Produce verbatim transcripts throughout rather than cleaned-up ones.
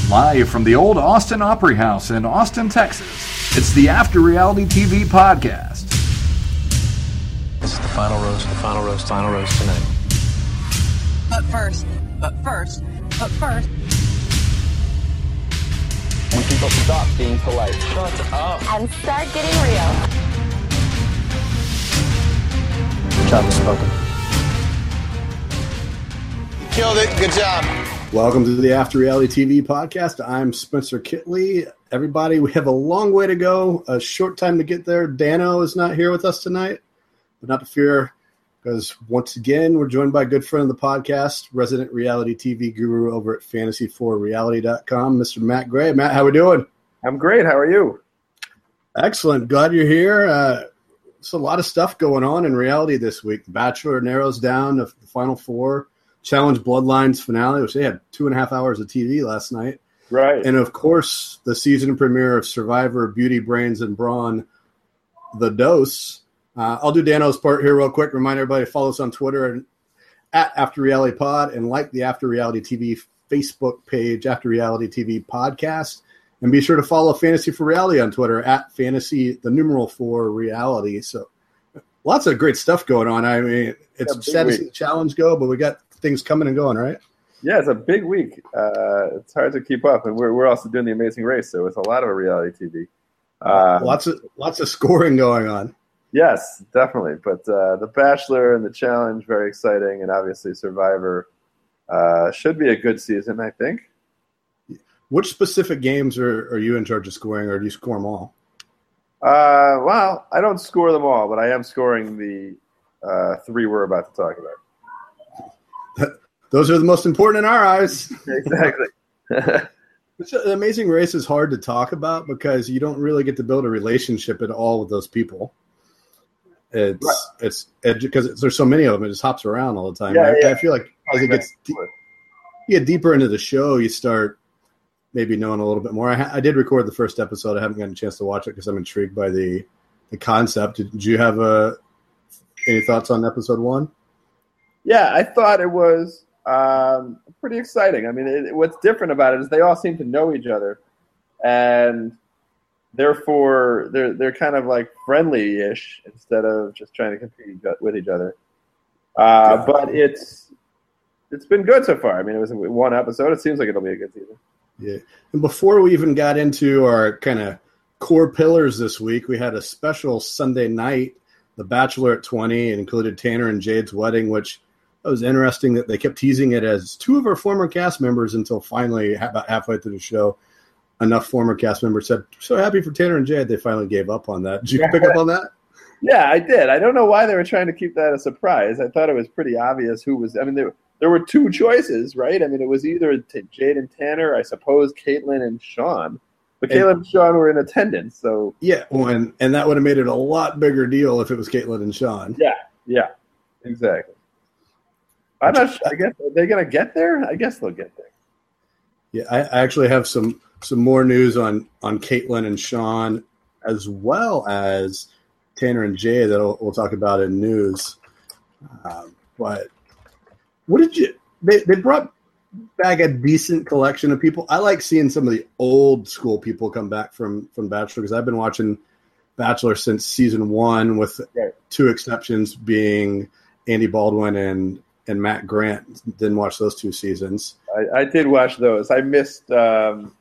Live from the old Austin Opry House in Austin, Texas, it's the After Reality T V podcast. This is the final roast, the final roast, final roast tonight. But first, but first, but first. When people stop being polite. Shut up. And start getting real. Good job, spoken. Killed it. Good job. Welcome to the After Reality T V podcast. I'm Spencer Kitley. Everybody, we have a long way to go, a short time to get there. Dano is not here with us tonight, but not to fear, because once again, we're joined by a good friend of the podcast, resident reality T V guru over at fantasy four reality dot com, Mister Matt Gray. Matt, how we doing? I'm great. How are you? Excellent. Glad you're here. Uh, there's a lot of stuff going on in reality this week. The Bachelor narrows down to the final four. Challenge Bloodlines finale, which they had two and a half hours of T V last night. Right. And, of course, the season premiere of Survivor, Beauty, Brains, and Brawn, The Dose. Uh, I'll do Dano's part here real quick. Remind everybody to follow us on Twitter and at After Reality Pod and like the After Reality T V Facebook page, After Reality T V Podcast. And be sure to follow Fantasy for Reality on Twitter at Fantasy, the numeral for Reality. So lots of great stuff going on. I mean, it's yeah, sad to see the challenge go, but we got things coming and going, right? Yeah, it's a big week. Uh, it's hard to keep up, and we're we're also doing the Amazing Race, so it's a lot of reality T V. Uh, lots of lots of scoring going on. Yes, definitely. But uh, the Bachelor and the Challenge, very exciting, and obviously Survivor uh, should be a good season, I think. Which specific games are, are you in charge of scoring, or do you score them all? Uh, well, I don't score them all, but I am scoring the uh, three we're about to talk about. Those are the most important in our eyes. Exactly. The Amazing Race is hard to talk about because you don't really get to build a relationship at all with those people. It's right. it's because there's so many of them. It just hops around all the time. Yeah, I, yeah. I feel like as it gets deep, you get deeper into the show, you start maybe knowing a little bit more. I, ha- I did record the first episode. I haven't gotten a chance to watch it because I'm intrigued by the the concept. Did, did you have uh, any thoughts on episode one? Yeah, I thought it was. Um, pretty exciting. I mean, it, what's different about it is they all seem to know each other, and therefore they're they're kind of like friendly-ish instead of just trying to compete with each other. Uh, yeah. But it's it's been good so far. I mean, it was one episode. It seems like it'll be a good season. Yeah. And before we even got into our kind of core pillars this week, we had a special Sunday night, The Bachelor at twenty. It included Tanner and Jade's wedding, which it was interesting that they kept teasing it as two of our former cast members until finally, about halfway through the show, enough former cast members said, so happy for Tanner and Jade, they finally gave up on that. Did you pick up on that? Yeah, I did. I don't know why they were trying to keep that a surprise. I thought it was pretty obvious who was – I mean, there, there were two choices, right? I mean, it was either Jade and Tanner, I suppose Caitlyn and Sean. But and, Caitlyn and Sean were in attendance, so – Yeah, well, and, and that would have made it a lot bigger deal if it was Caitlyn and Sean. Yeah, yeah, exactly. I'm not sure. I guess are they going to get there? I guess they'll get there. Yeah, I, I actually have some some more news on on Caitlyn and Sean, as well as Tanner and Jay that we'll, we'll talk about in news. Um, but what did you? They they brought back a decent collection of people. I like seeing some of the old school people come back from from Bachelor because I've been watching Bachelor since season one, with right. two exceptions being Andy Baldwin and. and Matt Grant. Didn't watch those two seasons. I, I did watch those. I missed um,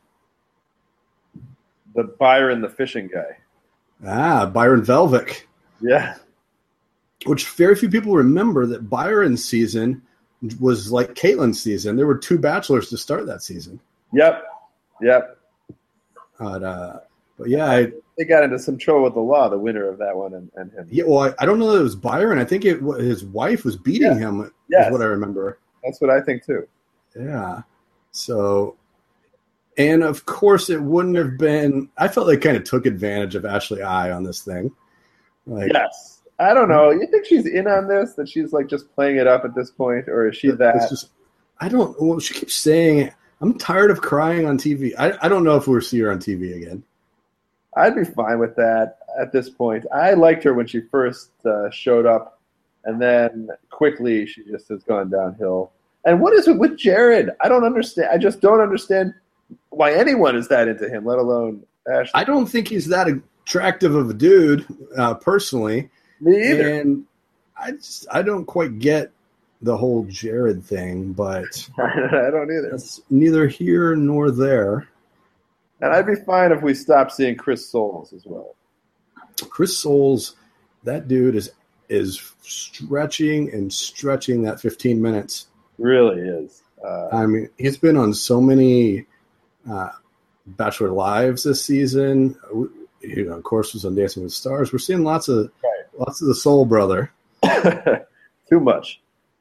the Byron the fishing guy. Ah, Byron Velvick. Yeah. Which very few people remember that Byron's season was like Caitlyn's season. There were two bachelors to start that season. Yep. Yep. But, uh, but yeah, I, they got into some trouble with the law, the winner of that one and, and him. Yeah, well, I, I don't know that it was Byron. I think it his wife was beating yeah. him, yes. is what I remember. That's what I think, too. Yeah. So, and of course, it wouldn't have been – I felt they kind of took advantage of Ashley I on this thing. Like, yes. I don't know. You think she's in on this, that she's like just playing it up at this point, or is she that? It's just, I don't. Well, she keeps saying, "I'm tired of crying on T V." I, I don't know if we'll see her on T V again. I'd be fine with that at this point. I liked her when she first uh, showed up, and then quickly she just has gone downhill. And what is it with Jared? I don't understand. I just don't understand why anyone is that into him, let alone Ashley. I don't think he's that attractive of a dude, uh, personally. Me either. And I just I don't quite get the whole Jared thing, but I don't either. that's neither here nor there. And I'd be fine if we stopped seeing Chris Soules as well. Chris Soules, that dude is is stretching and stretching that fifteen minutes. Really is. Uh, I mean, he's been on so many uh, Bachelor Lives this season. You know, of course, was on Dancing with the Stars. We're seeing lots of right. lots of the Soul Brother. Too much.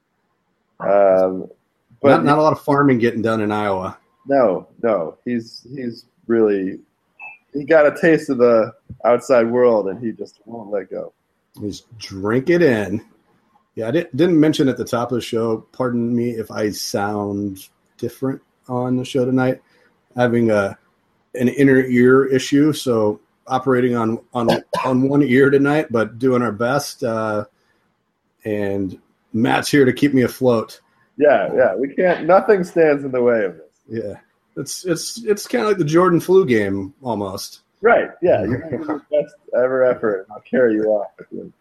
Um, but not not a lot of farming getting done in Iowa. No, no, he's he's really he got a taste of the outside world, and he just won't let go. He's drink it in. Yeah, I didn't, didn't mention at the top of the show, pardon me if I sound different on the show tonight, having a an inner ear issue, so operating on, on, on one ear tonight, but doing our best. Uh, and Matt's here to keep me afloat. Yeah, yeah, we can't, nothing stands in the way of this. Yeah, it's it's it's kind of like the Jordan flu game almost. Right, yeah, you're going to do your best ever effort, and I'll carry you off.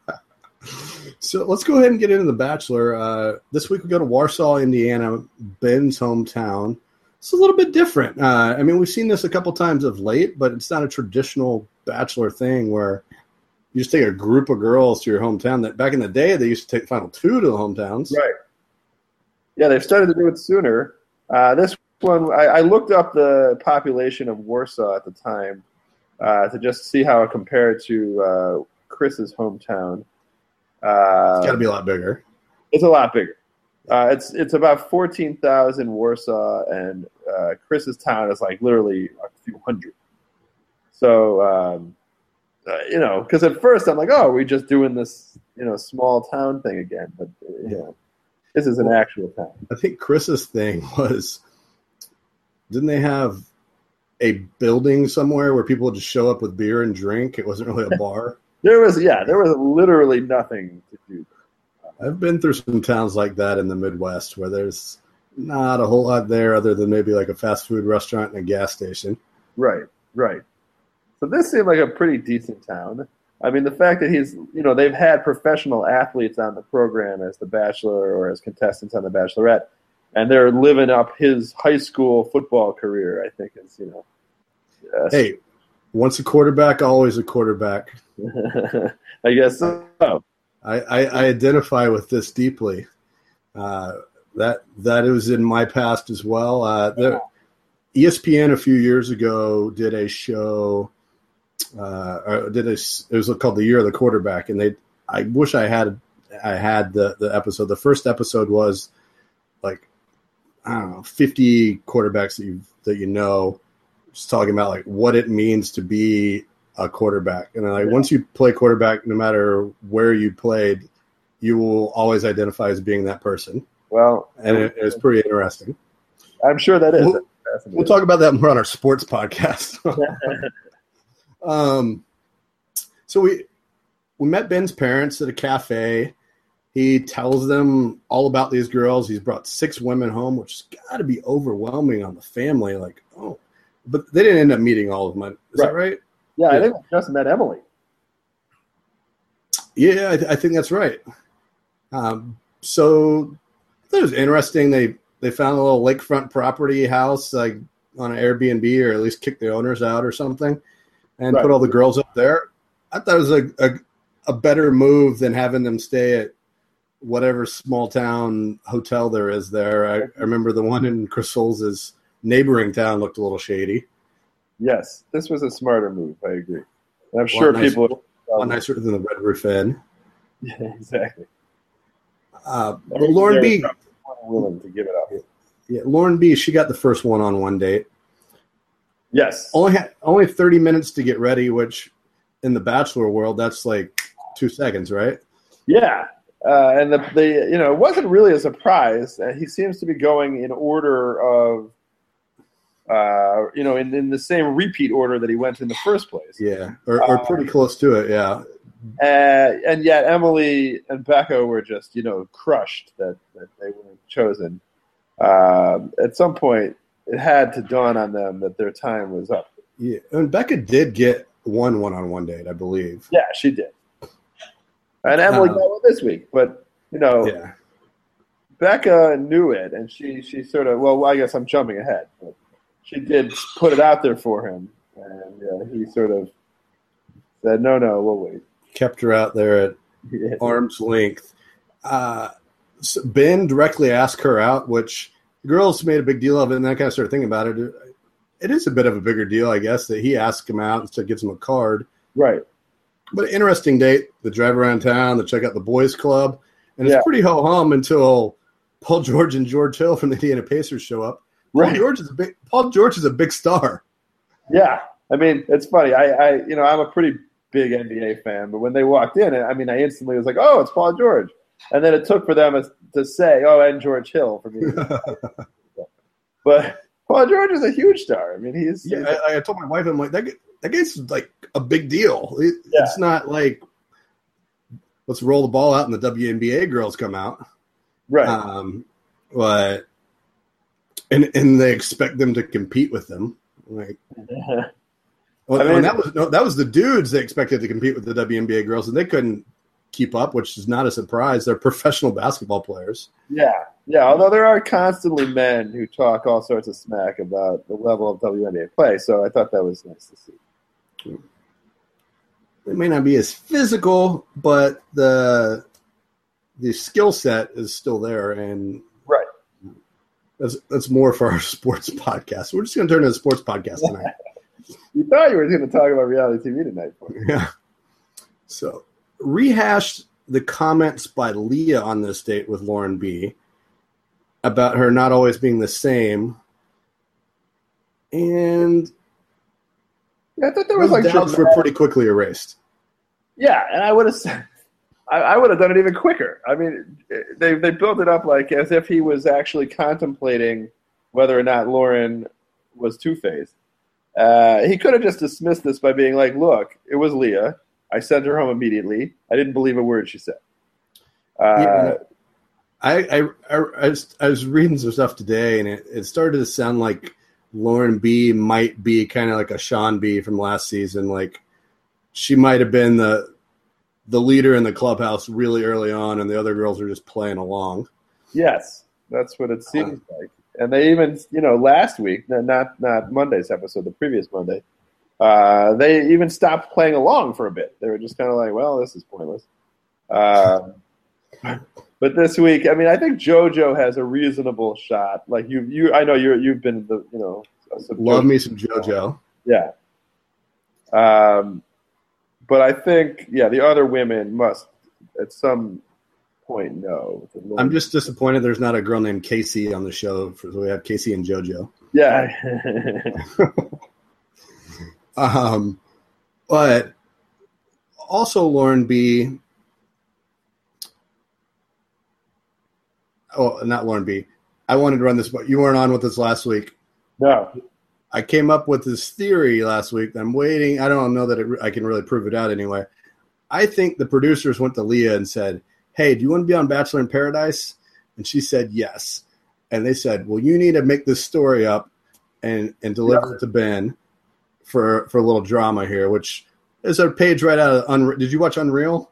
So let's go ahead and get into The Bachelor. Uh, this week we go to Warsaw, Indiana, Ben's hometown. It's a little bit different. Uh, I mean, we've seen this a couple times of late, but it's not a traditional Bachelor thing where you just take a group of girls to your hometown. That back in the day, they used to take final two to the hometowns. Right. Yeah, they've started to do it sooner. Uh, this one, I, I looked up the population of Warsaw at the time uh, to just see how it compared to uh, Chris's hometown. Uh, It's got to be a lot bigger. It's a lot bigger. Uh, it's it's about fourteen thousand Warsaw, and uh, Chris's town is like literally a few hundred. So, um, uh, you know, because at first I'm like, oh, are we just doing this, you know, small town thing again? But, uh, you know, this is an actual town. I think Chris's thing was, didn't they have a building somewhere where people would just show up with beer and drink? It wasn't really a bar. There was, yeah, there was literally nothing to do. I've been through some towns like that in the Midwest where there's not a whole lot there other than maybe like a fast food restaurant and a gas station. Right, right. So this seemed like a pretty decent town. I mean, the fact that he's, you know, they've had professional athletes on the program as The Bachelor or as contestants on The Bachelorette, and they're living up his high school football career, I think is, you know. Yes. Hey, once a quarterback, always a quarterback. I guess so. I, I, I identify with this deeply. Uh, that that was in my past as well. Uh, the, E S P N a few years ago did a show. Uh, or did a, it was called The Year of the Quarterback, and they. I wish I had I had the the episode. The first episode was like I don't know fifty quarterbacks that you that you know, just talking about like what it means to be a quarterback. And like once you play quarterback, no matter where you played, you will always identify as being that person. Well, and it, it's pretty interesting. I'm sure that is. We'll, we'll talk about that more on our sports podcast. um, so we we met Ben's parents at a cafe. He tells them all about these girls. He's brought six women home, which has got to be overwhelming on the family. Like, oh, but they didn't end up meeting all of them. Is right. that right? Yeah, I think I just met Emily. Yeah, I, th- I think that's right. Um, so it was interesting. They they found a little lakefront property house, like on an Airbnb, or at least kicked the owners out or something, and right. put all the girls up there. I thought it was a, a a better move than having them stay at whatever small town hotel there is there. I, I remember the one in Chris Soules' neighboring town looked a little shady. Yes, this was a smarter move. I agree. And I'm sure nicer, people a lot nicer than the Red Roof Inn. Yeah, exactly. Uh, but Lauren B. willing to give it up. Yeah, Lauren B. She got the first one-on-one date. Yes, only had, only thirty minutes to get ready, which in the Bachelor world, that's like two seconds, right? Yeah, uh, and the the you know it wasn't really a surprise. Uh, he seems to be going in order of. Uh, you know, in, in the same repeat order that he went in the first place. Yeah, or, or pretty um, close to it, yeah. Uh, and yet Emily and Becca were just, you know, crushed that, that they weren't chosen. Uh, at some point, it had to dawn on them that their time was up. Yeah, and Becca did get one one-on-one date, I believe. Yeah, she did. And Emily Um, got one this week, but you know, Yeah. Becca knew it, and she she sort of well, I guess I'm jumping ahead, but she did put it out there for him, and uh, he sort of said, "No, no, we'll wait." Kept her out there at Yeah. arm's length. Uh, so Ben directly asked her out, which the girls made a big deal of it, and I kind of started thinking about it. It is a bit of a bigger deal, I guess, that he asked him out instead of gives him a card. Right. But an interesting date. They drive around town, they check out the boys' club, and it's Yeah. pretty ho-hum until Paul George and George Hill from the Indiana Pacers show up. Paul Right. George is a big Paul George is a big star. Yeah, I mean, it's funny. I, I, you know, I'm a pretty big N B A fan, but when they walked in, I mean, I instantly was like, "Oh, it's Paul George," and then it took for them to say, "Oh, and George Hill" for me. But Paul George is a huge star. I mean, he's Yeah, I, I told my wife, I'm like, that, that guy's like a big deal. It, Yeah. It's not like let's roll the ball out and the W N B A girls come out. right. Um, but and and they expect them to compete with them. Like, well, I mean- and that was no, that was the dudes they expected to compete with the W N B A girls, and they couldn't keep up, which is not a surprise. They're professional basketball players. Yeah, yeah. Although there are constantly men who talk all sorts of smack about the level of W N B A play, so I thought that was nice to see. They may not be as physical, but the the skill set is still there, and Right. that's that's more for our sports podcast. We're just going to turn to a sports podcast tonight. You thought you were going to talk about reality T V tonight. Yeah. So rehashed the comments by Leah on this date with Lauren B about her not always being the same, and Yeah, I thought there was those like doubts were dramatic- pretty quickly erased. Yeah, and I would have said, I, I would have done it even quicker. I mean, they they built it up like as if he was actually contemplating whether or not Lauren was two-faced. Uh, he could have just dismissed this by being like, "Look, it was Leah. I sent her home immediately. I didn't believe a word she said." Uh, Yeah, I, I, I, I, was, I was reading some stuff today, and it, it started to sound like Lauren B might be kind of like a Sean B from last season. Like she might have been the the leader in the clubhouse really early on, and the other girls are just playing along. Yes, that's what it seems like. And they even, you know, last week, not not Monday's episode, the previous Monday, uh, they even stopped playing along for a bit. They were just kind of like, well, this is pointless. Um, but this week, I mean, I think JoJo has a reasonable shot. Like you, you, I know you you've been the, you know, some Love JoJo. me some JoJo. Yeah. Um, but I think, yeah, the other women must at some point know. I'm just disappointed there's not a girl named Casey on the show. So we have Casey and JoJo. yeah. Um, but also Lauren B. Oh, not Lauren B. I wanted to run this, but you weren't on with us last week. No. I came up with this theory last week. I'm waiting. I don't know that it, I can really prove it out anyway. I think the producers went to Leah and said, "Hey, do you want to be on Bachelor in Paradise?" And she said yes. And they said, "Well, you need to make this story up and and deliver Yeah. it to Ben for for a little drama here," which is a page right out of Unreal. Did you watch Unreal?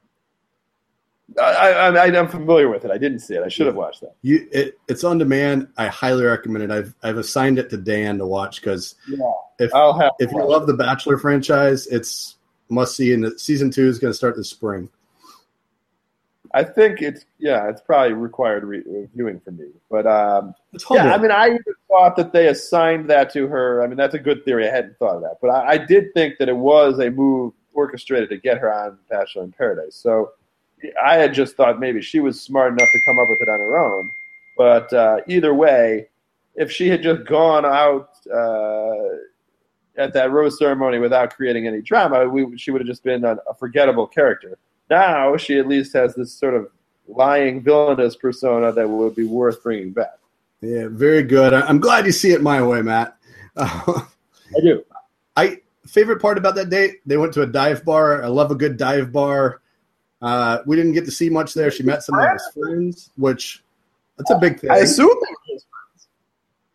I, I, I'm familiar with it. I didn't see it. I should have watched that. You, it, it's on demand. I highly recommend it. I've I've assigned it to Dan to watch because Yeah. if I'll have to if you watch love the Bachelor franchise, it's must see. And the season two is going to start this spring. I think it's yeah, it's probably required re- reviewing for me. But um, It's yeah, humble. I mean, I even thought that they assigned that to her. I mean, that's a good theory. I hadn't thought of that, but I, I did think that it was a move orchestrated to get her on Bachelor in Paradise. So I had just thought maybe she was smart enough to come up with it on her own. But uh, either way, if she had just gone out uh, at that rose ceremony without creating any drama, we, she would have just been a, a forgettable character. Now she at least has this sort of lying villainous persona that would be worth bringing back. Yeah, very good. I- I'm glad you see it my way, Matt. Uh, I do. I favorite part about that date, they went to a dive bar. I love a good dive bar. Uh, we didn't get to see much there. She met some of his friends, which that's a big thing. I assume they were his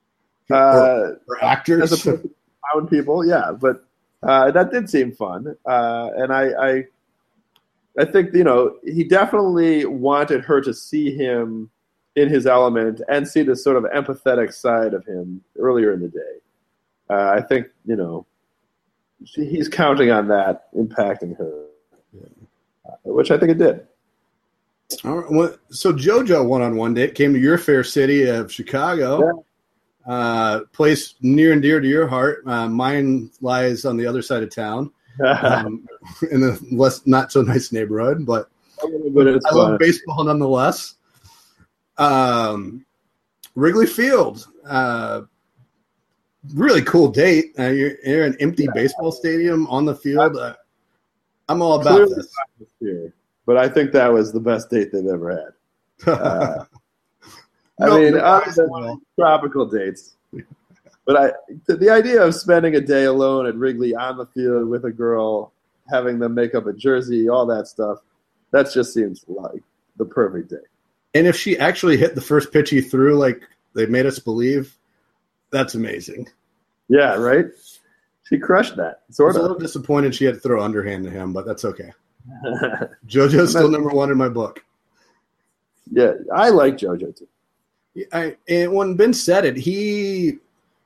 uh, or, or actors. as opposed to pound people. Yeah, but uh, that did seem fun, uh, and I, I, I think you know he definitely wanted her to see him in his element and see this sort of empathetic side of him earlier in the day. Uh, I think you know she, he's counting on that impacting her, uh, which I think it did. All right, well, so JoJo one-on-one date came to your fair city of Chicago, yeah. uh, place near and dear to your heart. Uh, mine lies on the other side of town, um, in a less not so nice neighborhood, but, but I fun. love baseball nonetheless. Um, Wrigley Field, uh, really cool date. Uh, you're, you're in an empty yeah. baseball stadium on the field. Uh, I'm all about Clearly this. But I think that was the best date they've ever had. Uh, I no, mean, other than tropical dates. But I, the idea of spending a day alone at Wrigley on the field with a girl, having them make up a jersey, all that stuff, that just seems like the perfect day. And if she actually hit the first pitch he threw like they made us believe, that's amazing. Yeah, right? She crushed that. Sort I was of. a little disappointed she had to throw underhand to him, but that's okay. JoJo's still number one in my book. Yeah, I like JoJo too. I, and when Ben said it, he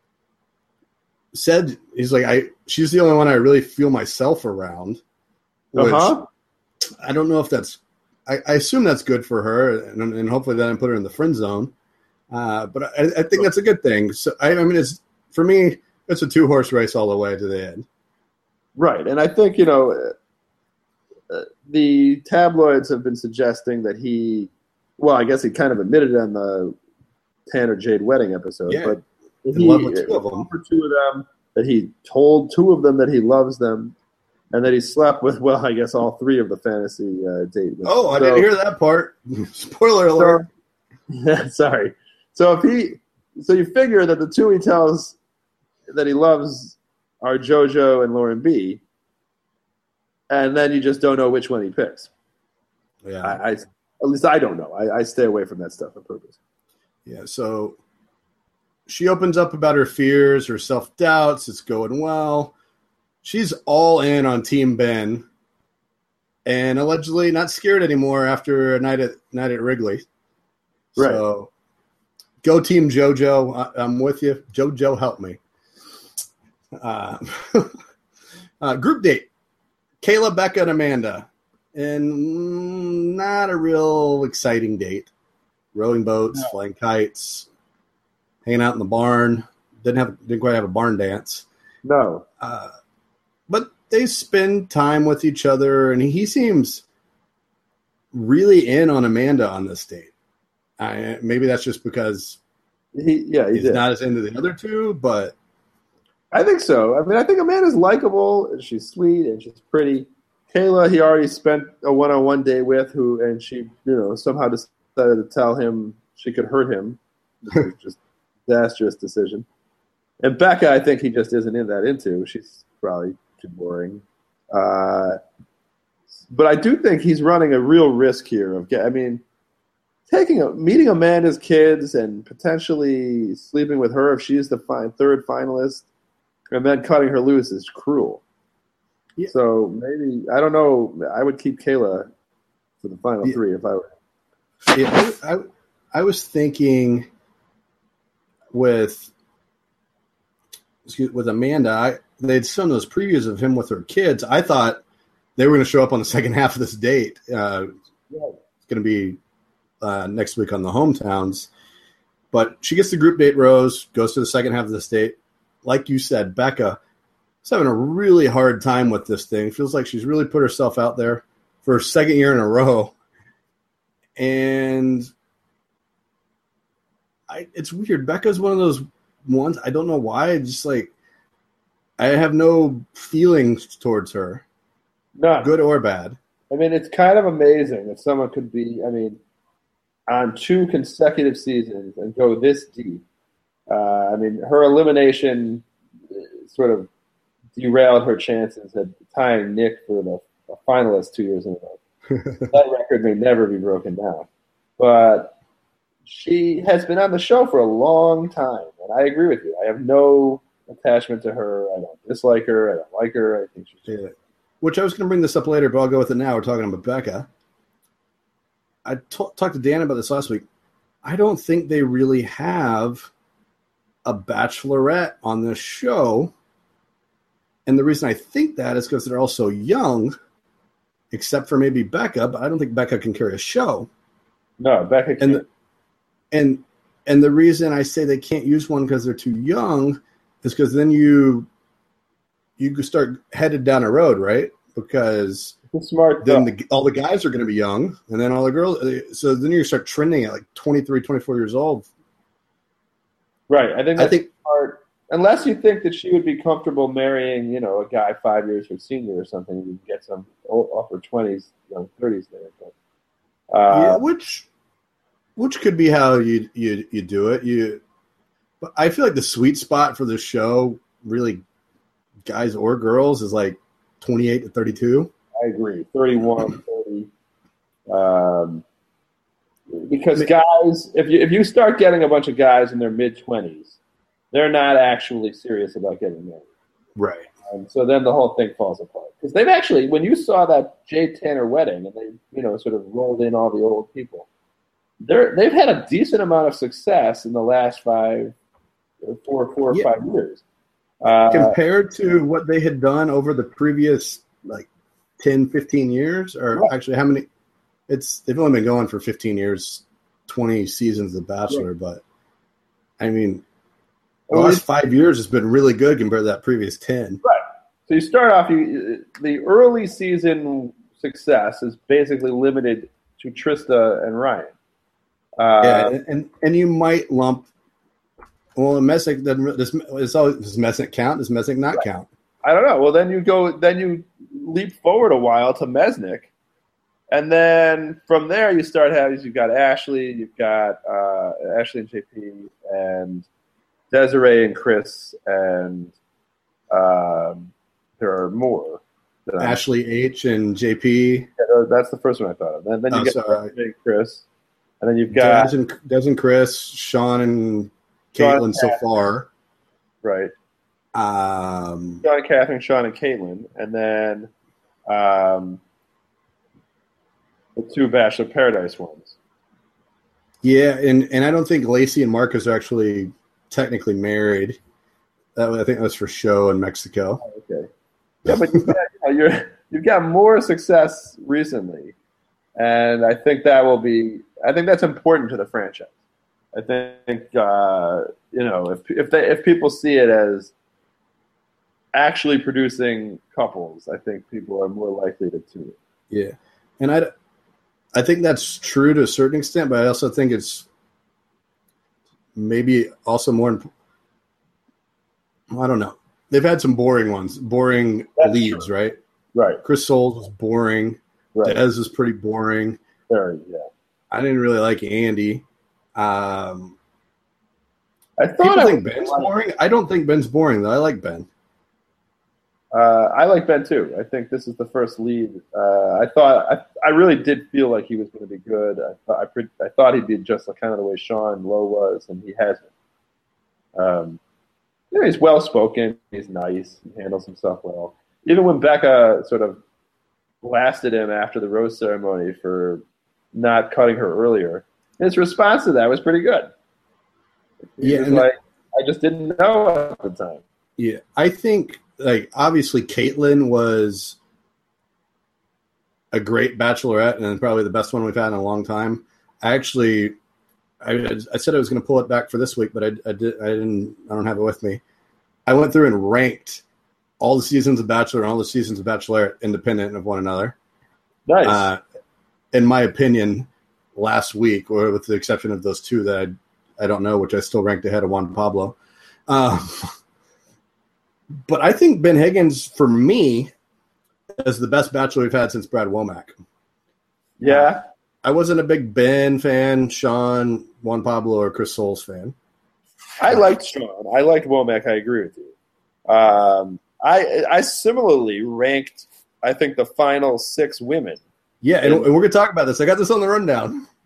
said, he's like, I. she's the only one I really feel myself around. Which uh-huh. I don't know if that's, I, I assume that's good for her, and, and hopefully that didn't put her in the friend zone. Uh, but I, I think that's a good thing. So I, I mean, it's for me, it's a two horse race all the way to the end. Right, and I think you know, uh, the tabloids have been suggesting that he, well, I guess he kind of admitted it on the Tanner Jade wedding episode, yeah. but In he, love with two of them. For two of them, that he told two of them that he loves them, and that he slept with, well, I guess all three of the fantasy uh, date. Oh, I so, didn't hear that part. Spoiler alert. So, sorry. So if he, so you figure that the two he tells that he loves are JoJo and Lauren B, and then you just don't know which one he picks. Yeah. I, I at least I don't know. I, I stay away from that stuff on purpose. Yeah. So she opens up about her fears, her self-doubts. It's going well. She's all in on Team Ben, and allegedly not scared anymore after a night at night at Wrigley. Right. So go Team JoJo. I, I'm with you. JoJo, help me. Uh, uh, group date. Kayla, Becca, and Amanda. And mm, not a real exciting date. Rowing boats, no. Flying kites, hanging out in the barn. Didn't have didn't quite have a barn dance. No. Uh, but they spend time with each other, and he seems really in on Amanda on this date. I, maybe that's just because he, yeah, he he's did. not as into the other two, but I think so. I mean, I think Amanda's likable, and she's sweet, and she's pretty. Kayla, he already spent a one-on-one day with, who, and she, you know, somehow decided to tell him she could hurt him. This is just a disastrous decision. And Becca, I think he just isn't in that into. She's probably too boring. Uh, but I do think he's running a real risk here of, I mean, taking a, meeting Amanda's kids and potentially sleeping with her if she's the fi- third finalist, and then cutting her loose is cruel. Yeah. So maybe, I don't know, I would keep Kayla for the final yeah. three if I were. Yeah, I, I, I was thinking with excuse, with Amanda, I, they'd shown those previews of him with her kids. I thought they were going to show up on the second half of this date. Uh, yeah. It's going to be uh, next week on the hometowns. But she gets the group date rose, goes to the second half of this date. Like you said, Becca is having a really hard time with this thing. Feels like she's really put herself out there for her second year in a row. And I, it's weird. Becca's one of those ones, I don't know why, I just like, I have no feelings towards her. No. Good or bad. I mean, it's kind of amazing that someone could be, I mean, on two consecutive seasons and go this deep. Uh, I mean, her elimination sort of derailed her chances at tying Nick for the, the finalist two years in a row. That record may never be broken down. But she has been on the show for a long time, and I agree with you. I have no attachment to her. I don't dislike her. I don't like her. I think she's yeah. Which I was going to bring this up later, but I'll go with it now. We're talking about Becca. I t- talked to Dan about this last week. I don't think they really have a bachelorette on this show. And the reason I think that is because they're all so young, except for maybe Becca, but I don't think Becca can carry a show. No, Becca can't. And the, and, and the reason I say they can't use one because they're too young is because then you you could start headed down a road, right? Because It's smart. then though. the, all the guys are going to be young, and then all the girls. So then you start trending at like twenty-three, twenty-four years old. Right. I think I that's think smart. Unless you think that she would be comfortable marrying, you know, a guy five years her senior or something, you can get some upper twenties, young thirties there. But, uh, yeah, which which could be how you you you do it. You, but I feel like the sweet spot for the show, really, guys or girls, is like twenty-eight to thirty-two. I agree. thirty-one, thirty. Um, because guys, if you if you start getting a bunch of guys in their mid twenties, they're not actually serious about getting married. Right. And so then the whole thing falls apart. Because they've actually, when you saw that Jay Tanner wedding, and they, you know, sort of rolled in all the old people, they're they've had a decent amount of success in the last five, four, four or Yeah. five years. Uh, Compared to what they had done over the previous like ten, fifteen years, or Right. actually how many? It's they've only been going for fifteen years, twenty seasons of Bachelor, Right. but I mean, the Well, last it- five years has been really good compared to that previous ten. Right. So you start off, you, the early season success is basically limited to Trista and Ryan. Uh, Yeah, and, and and you might lump. Well, Messick doesn't. Does, it's always, does Messick count? Does Messick not count? I don't know. Well, then you go, then you leap forward a while to Mesnick, and then from there you start having. You've got Ashley, you've got uh, Ashley and J P, and Desiree and Chris, and um, there are more. that I'm- Ashley H and J P, Yeah, that's the first one I thought of. And then you Oh, get sorry. Desiree and Chris, and then you've got Des and, Des and Chris, Sean and Sean Caitlin so Catherine. far. right. Um, John, Catherine, Sean, and Caitlin, and then um, the two Bachelor Paradise ones. yeah, and, and I don't think Lacey and Marcus are actually technically married. That was, I think that was for show in Mexico. Okay. Yeah, but you've got, you know, you're, you've got more success recently, and I think that will be. I think that's important to the franchise. I think uh, you know if if they if people see it as actually producing couples, I think people are more likely to tune it. Yeah, and I, I think that's true to a certain extent, but I also think it's maybe also more. Imp- I don't know. They've had some boring ones, boring That's leads, true. right? Right. Chris Soules was boring. Right. Dez was pretty boring. Very. Yeah. I didn't really like Andy. Um, I thought people I think was- Ben's boring. I don't think Ben's boring, though. I like Ben. Uh, I like Ben too. I think this is the first lead. Uh, I thought I, I really did feel like he was going to be good. I thought I, pre- I thought he'd be just like kind of the way Sean Lowe was, and he hasn't. Um, you know, he's well spoken. He's nice. He handles himself well. Even when Becca sort of blasted him after the rose ceremony for not cutting her earlier, his response to that was pretty good. He Yeah, was and- like, I just didn't know at the time. Yeah, I think like obviously Caitlyn was a great bachelorette and probably the best one we've had in a long time. I actually, I, I said I was going to pull it back for this week, but I, I did. I didn't. I don't have it with me. I went through and ranked all the seasons of Bachelor and all the seasons of Bachelorette independent of one another. Nice. Uh, in my opinion, last week, or with the exception of those two that I, I don't know, which I still ranked ahead of Juan Pablo. Um, but I think Ben Higgins, for me, is the best Bachelor we've had since Brad Womack. yeah. I wasn't a big Ben fan, Sean, Juan Pablo, or Chris Soules fan. I liked Sean. I liked Womack. I agree with you. Um, I I similarly ranked, I think, the final six women. Yeah, and, and we're going to talk about this. I got this on the rundown.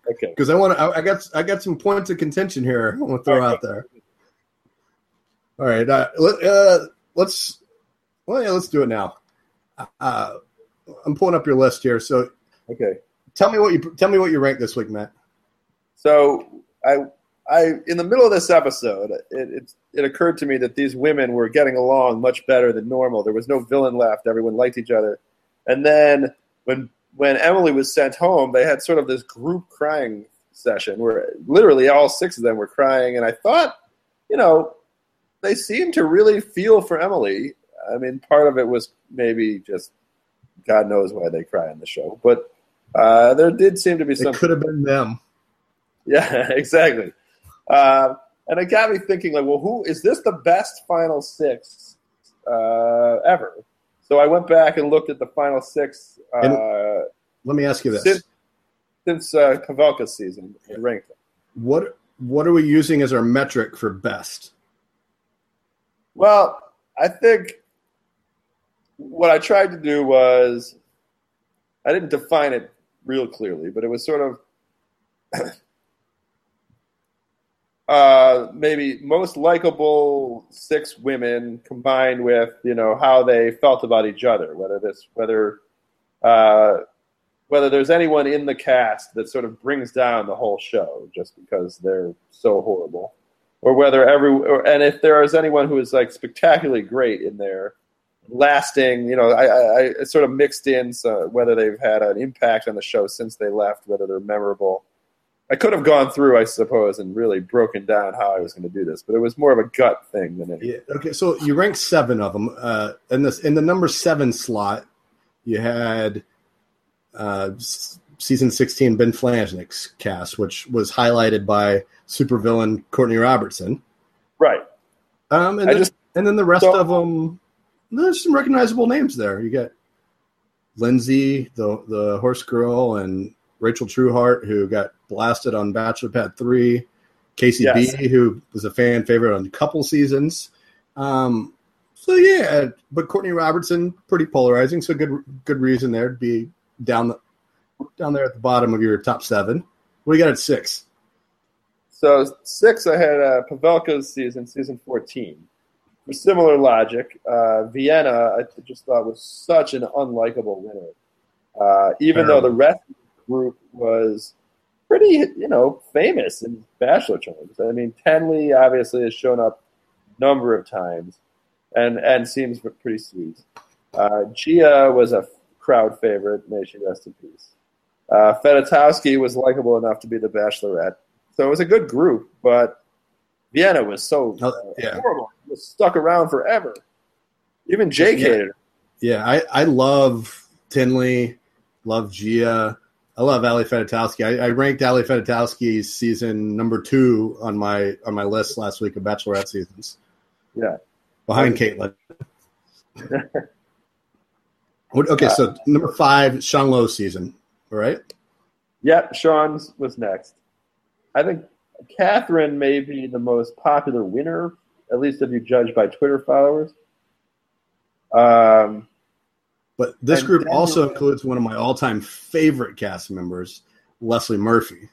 Okay. Because I want to. I, I got. I got some points of contention here. I want to throw out there. All right. Uh, let, uh, let's. Well, yeah. Let's do it now. Uh, I'm pulling up your list here. So, Okay. tell me what you tell me what you ranked this week, Matt. So I, I in the middle of this episode, it, it it occurred to me that these women were getting along much better than normal. There was no villain left. Everyone liked each other. And then when when Emily was sent home, they had sort of this group crying session where literally all six of them were crying. And I thought, you know, they seemed to really feel for Emily. I mean, part of it was maybe just God knows why they cry on the show, but uh, there did seem to be some. It could have been them. Yeah, exactly. Uh, and it got me thinking, like, well, who is this the best final six uh, ever? So I went back and looked at the final six. Uh, And let me ask you this: since, since uh, Kavelka's season, and ranked them. what what are we using as our metric for best? Well, I think what I tried to do was I didn't define it real clearly, but it was sort of. Uh, maybe most likable six women combined with, you know, how they felt about each other, whether this, whether, uh, whether there's anyone in the cast that sort of brings down the whole show just because they're so horrible, or whether every, or, and if there is anyone who is like spectacularly great in there, lasting, you know, I, I, I sort of mixed in so whether they've had an impact on the show since they left, whether they're memorable. I could have gone through, I suppose, and really broken down how I was going to do this, but it was more of a gut thing than anything. Yeah, okay, so you ranked seven of them. Uh, in this, in the number seven slot, you had uh, season sixteen Ben Flajnik's cast, which was highlighted by supervillain Courtney Robertson. Right. Um, and, I then, just, and then the rest so, of them, there's some recognizable names there. You got Lindsay, the the horse girl, and Rachel Trueheart, who got blasted on Bachelor Pad three. Casey yes. B, who was a fan favorite on a couple seasons. Um, so, yeah, but Courtney Robertson, pretty polarizing, so good good reason there to be down the, down there at the bottom of your top seven. What do you got at six? So six, I had uh, Pavelka's season, season fourteen. For similar logic, uh, Vienna, I just thought was such an unlikable winner. Uh, even Terrible. though the rest of the group was pretty, you know, famous in Bachelor terms. I mean, Tenley obviously has shown up a number of times and, and seems pretty sweet. Uh, Gia was a crowd favorite. May she rest in peace. Uh, Fedotowsky was likable enough to be the Bachelorette. So it was a good group, but Vienna was so Oh, yeah. horrible. It was stuck around forever. Even Jake Yeah. hated her. Yeah, I, I love Tinley, love Gia. I love Ali Fedotowsky. I, I ranked Ali Fedotowsky's season number two on my on my list last week of Bachelorette seasons. Yeah. Behind Caitlin. What- okay, so number five, Sean Lowe's season. All right? Yep, Sean's was next. I think Catherine may be the most popular winner, at least if you judge by Twitter followers. Um, But this And group then- also includes one of my all-time favorite cast members, Leslie Murphy.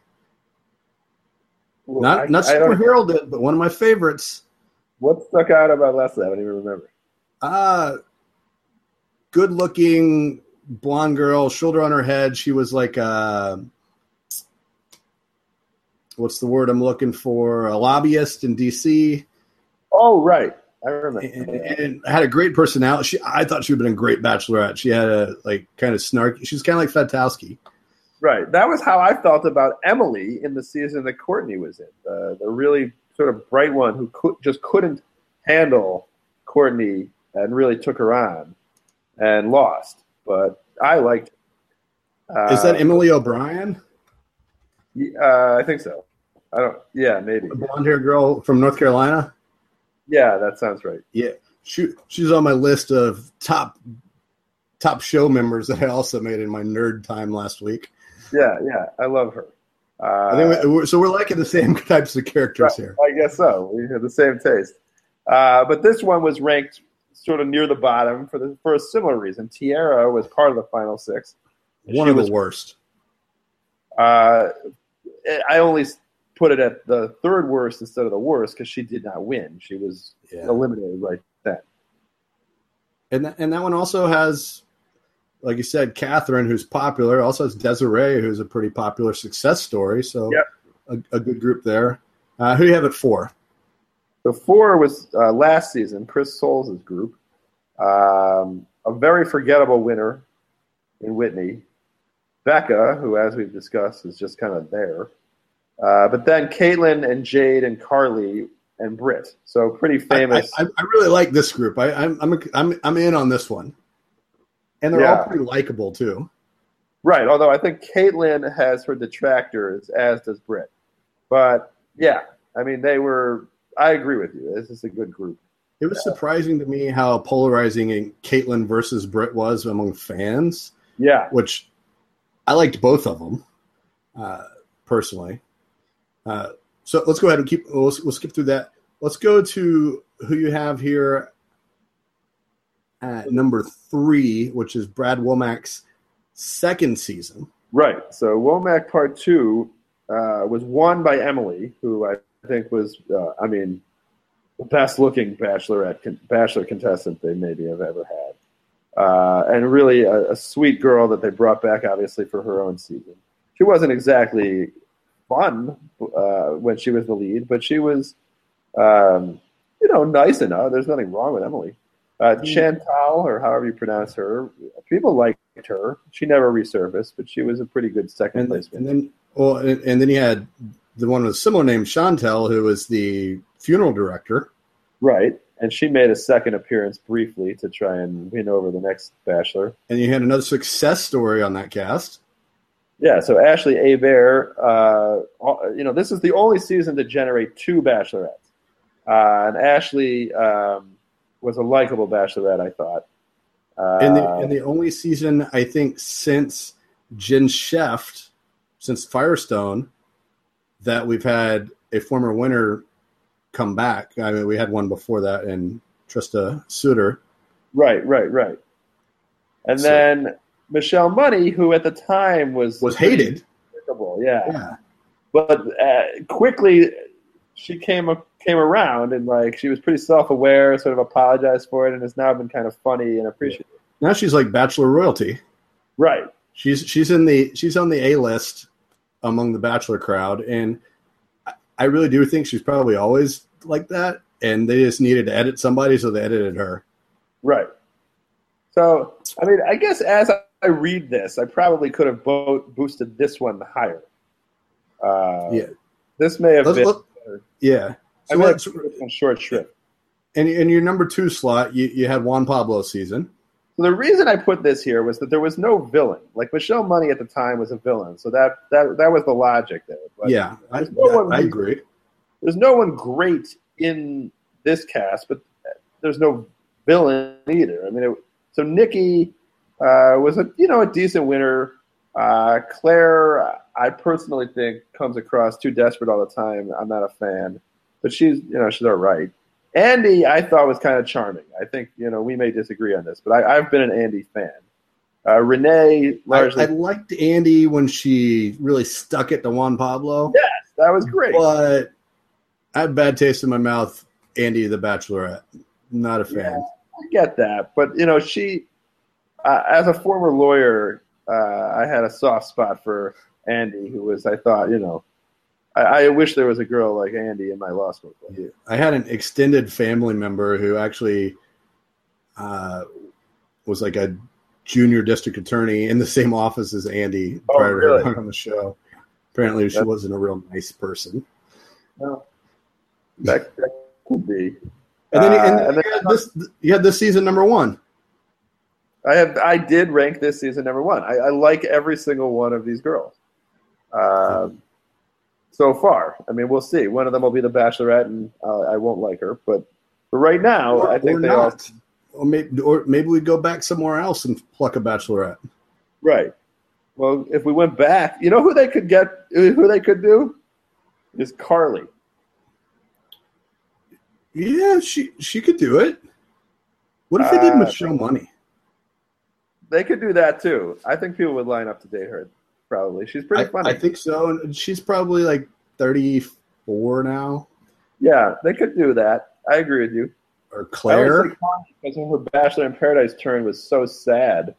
well, Not I- not I super don't- heralded, but one of my favorites. What stuck out about Leslie? I don't even remember. Uh, good-looking blonde girl, shoulder on her head. She was like a, what's the word I'm looking for? A lobbyist in D C Oh, right. I remember. and, and had a great personality. She, I thought she would have been a great Bachelorette. She had a like kind of snarky. She was kind of like Fedotowsky. Right. That was how I felt about Emily in the season that Courtney was in. The, the really sort of bright one who could, just couldn't handle Courtney and really took her on and lost. But I liked it. Uh, Is that Emily O'Brien, Uh, I think so. I don't. Yeah, maybe. the blonde-haired girl from North Carolina? Yeah, that sounds right. Yeah, she she's on my list of top top show members that I also made in my nerd time last week. Yeah, yeah. I love her. Uh, I think we, we're, so. We're liking the same types of characters here. I guess so. We have the same taste. Uh, but this one was ranked sort of near the bottom for the for a similar reason. Tiara was part of the final six. One She of was, the worst. Uh, I only put it at the third worst instead of the worst because she did not win. She was Yeah. eliminated right then. And that, and that one also has, like you said, Catherine, who's popular. Also has Desiree, who's a pretty popular success story. So Yep. a, a good group there. Uh, who do you have at four? So four was uh, last season, Chris Soules' group. Um, a very forgettable winner in Whitney. Becca, who, as we've discussed, is just kind of there. Uh, but then Caitlin and Jade and Carly and Britt. So pretty famous. I, I, I really like this group. I, I'm I'm I'm I'm in on this one, and they're Yeah. all pretty likable too. Right, although I think Caitlin has her detractors, as does Britt. But, yeah, I mean, they were – I agree with you. This is a good group. It was surprising to me how polarizing Caitlyn versus Britt was among fans, Yeah. which I liked both of them uh, personally. Uh, so let's go ahead and keep we'll, we'll skip through that. Let's go to who you have here at number three, which is Brad Womack's second season. Right. So Womack Part two uh, was won by Emily, who I think was, uh, I mean, the best-looking bachelorette con- bachelor contestant they maybe have ever had. Uh, and really a, a sweet girl that they brought back, obviously, for her own season. She wasn't exactly fun uh, when she was the lead, but she was, um, you know, nice enough. There's nothing wrong with Emily. Uh, Chantal, or however you pronounce her, people liked her. She never resurfaced, but she was a pretty good second And, place. and then, well, and, and then you had the one with a similar name, Chantel, who was the funeral director. Right. And she made a second appearance briefly to try and win over the next bachelor. And you had another success story on that cast. Yeah, so Ashley Hebert, uh, you know, this is the only season to generate two bachelorettes. Uh, and Ashley um, was a likable bachelorette, I thought. Uh, And the, and the only season, I think, since Jen Sheft, since Firestone, that we've had a former winner come back. I mean, we had one before that in Trista Suter. Right, right, right. And So- then Michelle Money, who at the time was Was hated. despicable, yeah. Yeah. But uh, quickly she came came around and like she was pretty self aware, sort of apologized for it, and has now been kind of funny and appreciated. Now she's like Bachelor royalty. Right. She's she's in the she's on the A list among the Bachelor crowd, and I- I really do think she's probably always like that. And they just needed to edit somebody, so they edited her. Right. So I mean, I guess as I read this, I probably could have bo- boosted this one higher. Uh, Yeah. This may have Let's been. look. Yeah. I So may have let's, put this one short shrift. and in your number two slot, you, you had Juan Pablo season. So the reason I put this here was that there was no villain. Like Michelle Money at the time was a villain, so that that that was the logic there. But Yeah, I, there's no one I who- agree. There's no one great in this cast, but there's no villain either. I mean, it, so Nikki uh, was a you know a decent winner. Uh, Claire, I personally think comes across too desperate all the time. I'm not a fan, but she's you know she's all right. Andy, I thought was kind of charming. I think you know we may disagree on this, but I, I've been an Andy fan. Uh, Renee, I, largely, I liked Andy when she really stuck it to Juan Pablo. yes, that was great. But I had a bad taste in my mouth. Andy, the Bachelorette, not a fan. Yeah, I get that, but you know, she, uh, as a former lawyer, uh, I had a soft spot for Andy, who was, I thought, you know, I, I wish there was a girl like Andy in my law school. I had an extended family member who actually uh, was like a junior district attorney in the same office as Andy Oh, prior really? to her on the show. Apparently, she That's- wasn't a real nice person. No, that, that could be. And then, Uh, and and then you, had this, you had this season number one. I have, I did rank this season number one. I, I like every single one of these girls. Um, so far, I mean, we'll see. One of them will be the Bachelorette, and uh, I won't like her. But for right now, Or, I think or they all not. Or maybe, or maybe we go back somewhere else and pluck a Bachelorette. right. Well, if we went back, you know who they could get, who they could do, is Carly. Yeah, she she could do it. What if they did Uh, Michelle Money? They could do that too. I think people would line up to date her. probably. She's pretty I, funny. I think so. And she's probably like thirty-four now. Yeah, they could do that. I agree with you. Or I Claire. always think Connie, because when her Bachelor in Paradise turn was so sad,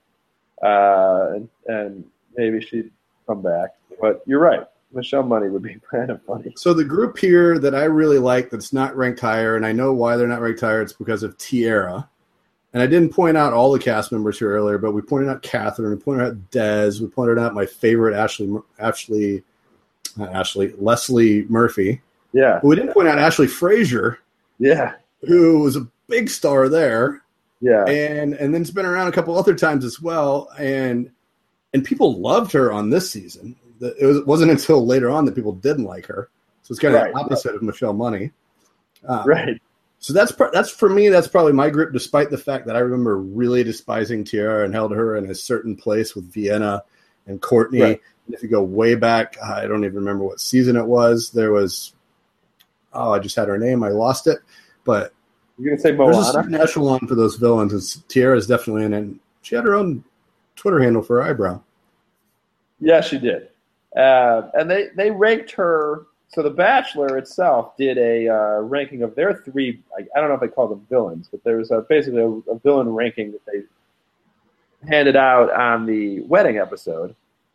uh, and, and maybe she'd come back. But you're right. Michelle Money would be kind of funny. So the group here that I really like that's not ranked higher, and I know why they're not ranked higher, it's because of Tierra. And I didn't point out all the cast members here earlier, but we pointed out Catherine, we pointed out Des, we pointed out my favorite Ashley, Ashley, not Ashley, Leslie Murphy. Yeah. But we didn't point out Ashley Frazier, Yeah. who was a big star there, Yeah. and and then's been around a couple other times as well, and and people loved her on this season. It was, wasn't until later on that people didn't like her. So it's kind of Right. the opposite of Michelle Money. Um, Right. So that's pro- that's for me. That's probably my group, despite the fact that I remember really despising Tiara and held her in a certain place with Vienna and Courtney. Right. And if you go way back, I don't even remember what season it was. There was, oh, I just had her name. I lost it. But You're gonna say there's a Moana? certain echelon for those villains. And Tiara is definitely in it. And she had her own Twitter handle for her eyebrow. Yeah, she did. Uh, and they, they ranked her. So The Bachelor itself did a uh, ranking of their three. I, I don't know if they call them villains, but there's a, basically a, a villain ranking that they handed out on the wedding episode.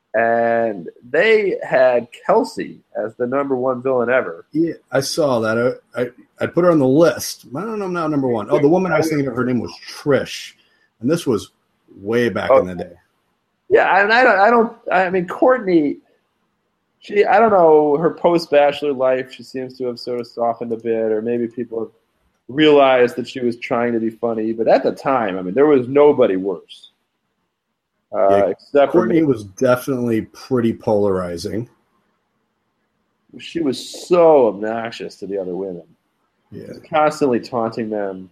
And they had Kelsey as the number one villain ever. Yeah, I saw that. I, I I put her on the list. I don't know now number one. Oh, the woman I was thinking of, her name was Trish. And this was way back Oh. in the day. Yeah, and I don't. I don't. I mean, Courtney. She. I don't know her post-Bachelor life. She seems to have sort of softened a bit, or maybe people have realized that she was trying to be funny. But at the time, I mean, there was nobody worse. Uh, Yeah, except Courtney for was definitely pretty polarizing. she was so obnoxious to the other women, Yeah. constantly taunting them.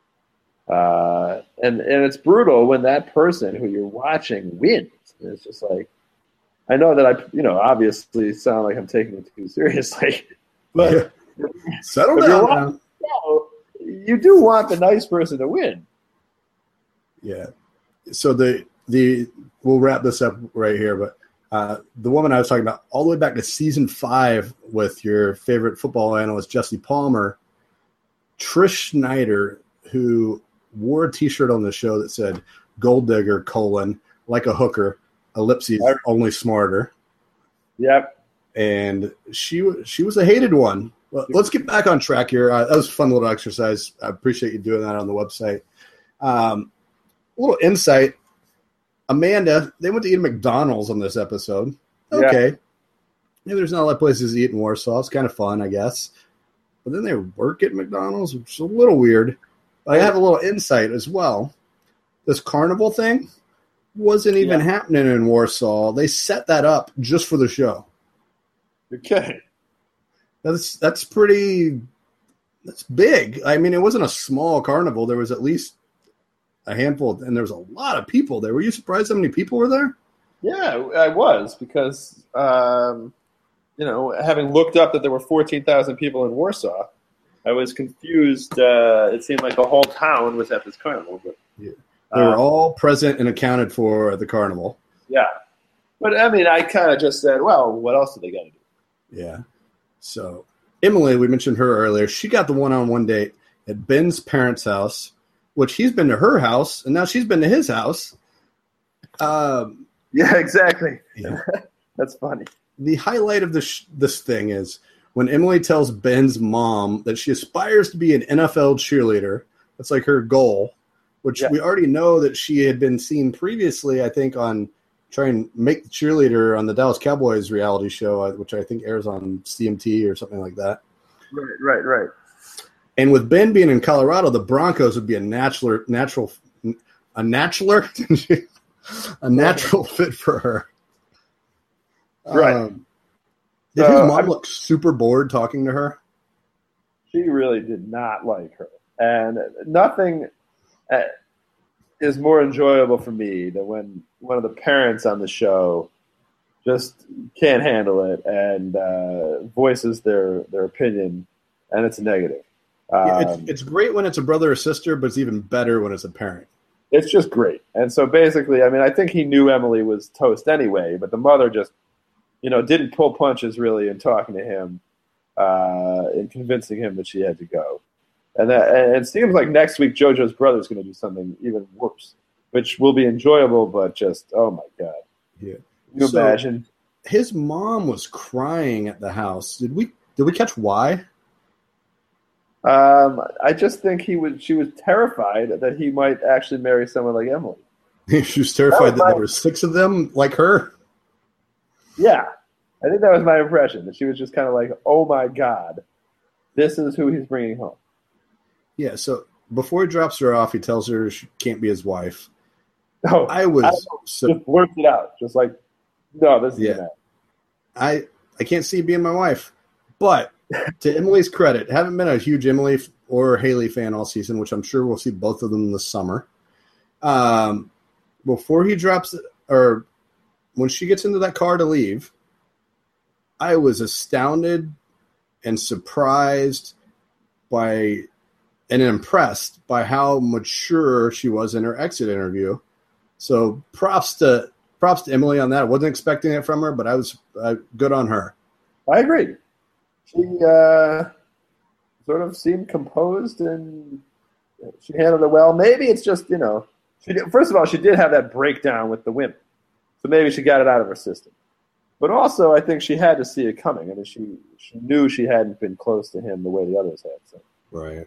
Uh, and and it's brutal when that person who you're watching wins. And it's just like, I know that I, you know, obviously sound like I'm taking it too seriously, but Settle if down. you're now. watching the show, you do want the nice person to win. Yeah. So the the we'll wrap this up right here, but uh, the woman I was talking about all the way back to season five with your favorite football analyst Jesse Palmer, Trish Snyder, who wore a T-shirt on the show that said "Gold Digger: colon like a hooker, ellipses only smarter," Yep. and she was she was a hated one. Well, let's get back on track here. Uh, that was a fun little exercise. I appreciate you doing that on the website. Um, a little insight. Amanda, they went to eat at McDonald's on this episode. Okay. Yeah. Maybe there's not a lot of places to eat in Warsaw. It's kind of fun, I guess. But then they work at McDonald's, which is a little weird. I have a little insight as well. This carnival thing wasn't even Yeah. happening in Warsaw. They set that up just for the show. You're kidding. That's that's pretty that's big. I mean, it wasn't a small carnival. There was at least a handful, and there was a lot of people there. Were you surprised how many people were there? Yeah, I was because, um, you know, having looked up that there were fourteen thousand people in Warsaw, I was confused. Uh, it seemed like the whole town was at this carnival. But, Yeah. They were uh, all present and accounted for at the carnival. Yeah. But, I mean, I kind of just said, well, what else do they got to do? Yeah. So Emily, we mentioned her earlier. She got the one-on-one date at Ben's parents' house, which he's been to her house, and now she's been to his house. Um, Yeah, exactly. yeah. That's funny. The highlight of this this thing is when Emily tells Ben's mom that she aspires to be an N F L cheerleader. That's like her goal, which Yeah. we already know that she had been seen previously, I think, on trying to make the cheerleader on the Dallas Cowboys reality show, which I think airs on C M T or something like that. Right, right, right. And with Ben being in Colorado, the Broncos would be a natural, natural, a natural, a natural fit for her. Right. Um, did So, his mom I'm- look super bored talking to her? She really did not like her. And nothing uh, is more enjoyable for me than when one of the parents on the show just can't handle it and uh, voices their, their opinion, and it's negative. Um, Yeah, it's, it's great when it's a brother or sister, but it's even better when it's a parent. it's just great. And so basically, I mean, I think he knew Emily was toast anyway, but the mother just, you know, didn't pull punches really in talking to him uh, and convincing him that she had to go. And, that, and it seems like next week JoJo's brother is going to do something even worse, which will be enjoyable, but just, oh my God. Yeah. Can you so imagine? His mom was crying at the house. Did we did we catch why? Um, I just think he was. She was terrified that he might actually marry someone like Emily. She was terrified that, that was my, there were six of them like her. Yeah, I think that was my impression. That she was just kind of like, "Oh my God, this is who he's bringing home." Yeah. So before he drops her off, he tells her she can't be his wife. Oh, I was I so, just blurts it out, just like, "No, this is yeah." gonna I I can't see you being my wife, but to Emily's credit, haven't been a huge Emily or Haley fan all season, which I'm sure we'll see both of them this summer. Um, before he drops, or when she gets into that car to leave, I was astounded and surprised by and impressed by how mature she was in her exit interview. So props to props to Emily on that. I wasn't expecting it from her, but I was uh, good on her. I agree. She uh, sort of seemed composed and she handled it well. Maybe it's just, you know, she did, first of all, she did have that breakdown with the women. So maybe she got it out of her system. But also, I think she had to see it coming. I mean, she, she knew she hadn't been close to him the way the others had. So. Right.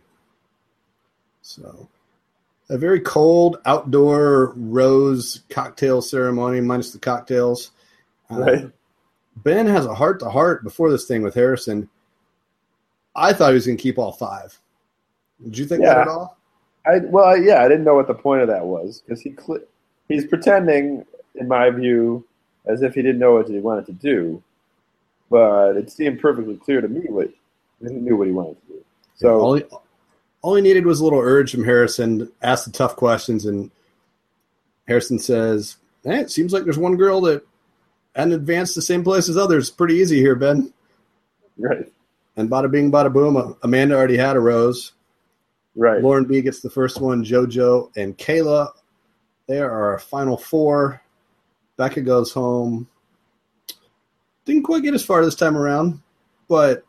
So, a very cold outdoor rose cocktail ceremony, minus the cocktails. Right. Uh, Ben has a heart-to-heart before this thing with Harrison. I thought he was going to keep all five. Did you think yeah. that at all? I Well, yeah, I didn't know what the point of that was because he cl- he's pretending, in my view, as if he didn't know what he wanted to do. But it seemed perfectly clear to me what he knew what he wanted to do. So all he, all he needed was a little urge from Harrison, ask the tough questions, and Harrison says, hey, it seems like there's one girl that hadn't advanced the same place as others. Pretty easy here, Ben. Right. And bada bing, bada boom. Amanda already had a rose. Right. Lauren B gets the first one. JoJo and Kayla. They are our final four. Becca goes home. Didn't quite get as far this time around, but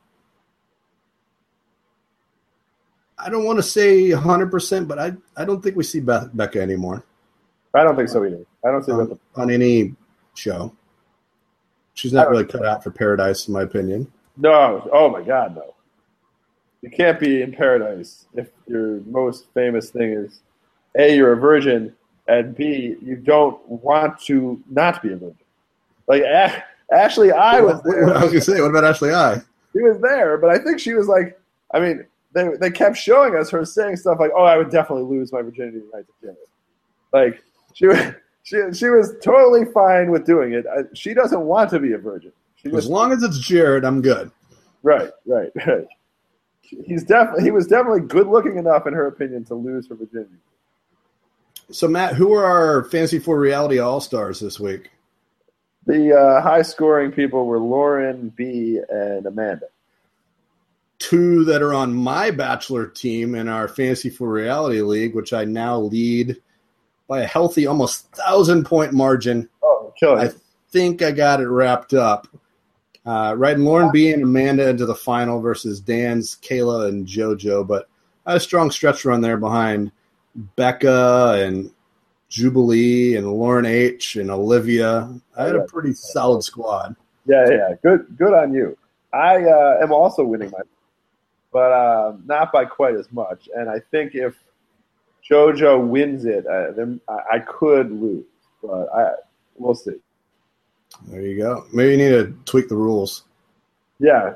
I don't want to say one hundred percent, but I, I don't think we see Beth, Becca anymore. I don't think so either. I don't see on, that on any show. She's not really cut out for Paradise, in my opinion. No. Oh, my God, no. You can't be in Paradise if your most famous thing is, A, you're a virgin, and B, you don't want to not be a virgin. Like, a- Ashley I was there. I was going to say, what about Ashley I? She was there, but I think she was like, I mean, they they kept showing us her saying stuff like, oh, I would definitely lose my virginity tonight to Jared. Like, she was... She she was totally fine with doing it. I, she doesn't want to be a virgin. She As just, long as it's Jared, I'm good. right, right, right. He's definitely he was definitely good looking enough, in her opinion, to lose her virginity. So, Matt, who are our Fantasy four Reality All-Stars this week? The uh, high scoring people were Lauren, B, and Amanda. Two that are on my Bachelor team in our Fantasy four Reality League, which I now lead by a healthy, almost thousand-point margin. Oh, killing I it. think I got it wrapped up. Uh, riding Lauren B and Amanda into the final versus Dan's Kayla and JoJo, but I had a strong stretch run there behind Becca and Jubilee and Lauren H and Olivia. I had a pretty solid squad. Yeah, yeah, good, good on you. I uh, am also winning my, but uh, not by quite as much. And I think if JoJo wins it, uh, then I, I could lose, but I we'll see. There you go. Maybe you need to tweak the rules. Yeah.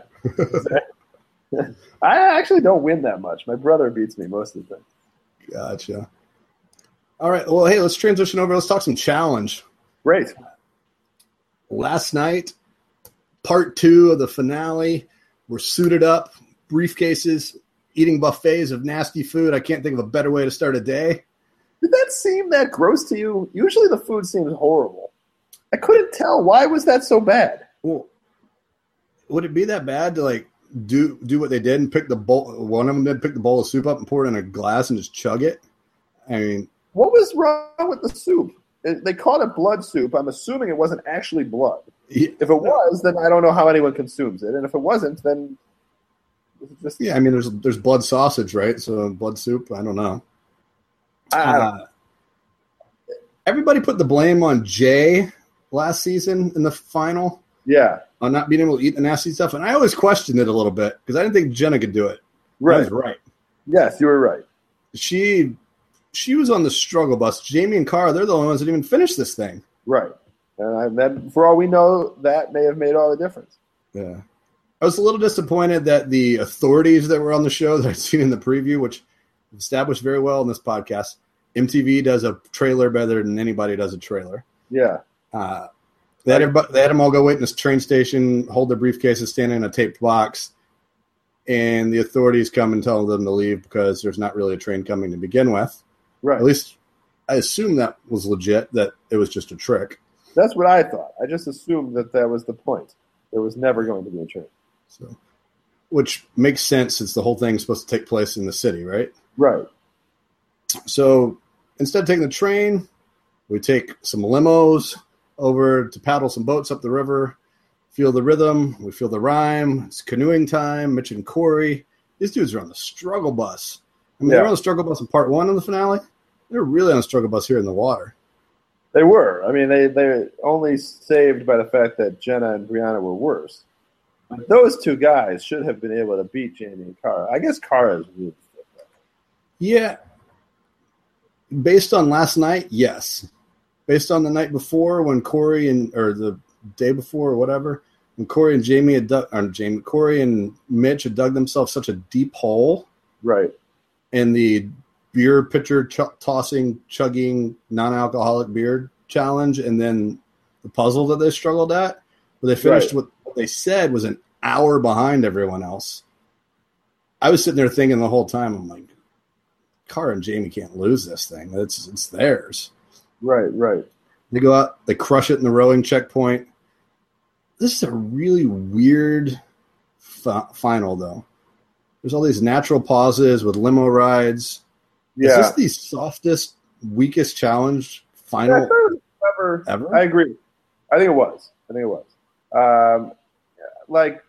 I actually don't win that much. My brother beats me most of the time. Gotcha. All right. Well, hey, let's transition over. Let's talk some challenge. Great. Last night, part two of the finale. We're suited up, briefcases, eating buffets of nasty food. I can't think of a better way to start a day. Did that seem that gross to you? Usually the food seems horrible. I couldn't tell. Why was that so bad? Well, would it be that bad to like do do what they did and pick the bowl? One of them did pick the bowl of soup up and pour it in a glass and just chug it. I mean, What was wrong with the soup? It, they called it blood soup. I'm assuming it wasn't actually blood. Yeah. If it was, then I don't know how anyone consumes it. And if it wasn't, then it's just Yeah, I mean, there's there's blood sausage, right? So blood soup. I don't know. I, Uh, everybody put the blame on Jay last season in the final yeah, on not being able to eat the nasty stuff, and I always questioned it a little bit because I didn't think Jenna could do it. I right. was right. Yes, you were right. She she was on the struggle bus. Jamie and Cara, they're the only ones that even finished this thing. Right. And I, that, for all we know, that may have made all the difference. Yeah. I was a little disappointed that the authorities that were on the show that I'd seen in the preview, which established very well in this podcast, M T V does a trailer better than anybody does a trailer. Yeah. Uh, they, had everybody, they had them all go wait in this train station, hold their briefcases, stand in a taped box, and the authorities come and tell them to leave because there's not really a train coming to begin with. Right. At least I assume that was legit, that it was just a trick. That's what I thought. I just assumed that that was the point. There was never going to be a train. So, which makes sense since the whole thing is supposed to take place in the city, right? Right. So instead of taking the train, we take some limos over to paddle some boats up the river, feel the rhythm, we feel the rhyme. It's canoeing time. Mitch and Corey. These dudes are on the struggle bus. I mean, Yeah. they were on the struggle bus in part one of the finale. They're really on the struggle bus here in the water. They were. I mean, they, they only saved by the fact that Jenna and Brianna were worse. But those two guys should have been able to beat Jamie and Cara. I guess Cara is really good. Yeah. Based on last night, yes. Based on the night before when Corey and or the day before or whatever, when Corey and Jamie had dug, or Jamie, Corey and Mitch had dug themselves such a deep hole Right. in the beer pitcher ch- tossing, chugging, non-alcoholic beer challenge, and then the puzzle that they struggled at, where they finished Right. with what they said was an hour behind everyone else. I was sitting there thinking the whole time, I'm like, Cara and Jamie can't lose this thing. It's it's theirs. Right, right. They go out, they crush it in the rowing checkpoint. This is a really weird fi- final, though. There's all these natural pauses with limo rides. Yeah. Is this the softest, weakest challenge Yeah, I final thought it was clever. ever? I agree. I think it was. I think it was. Um, like,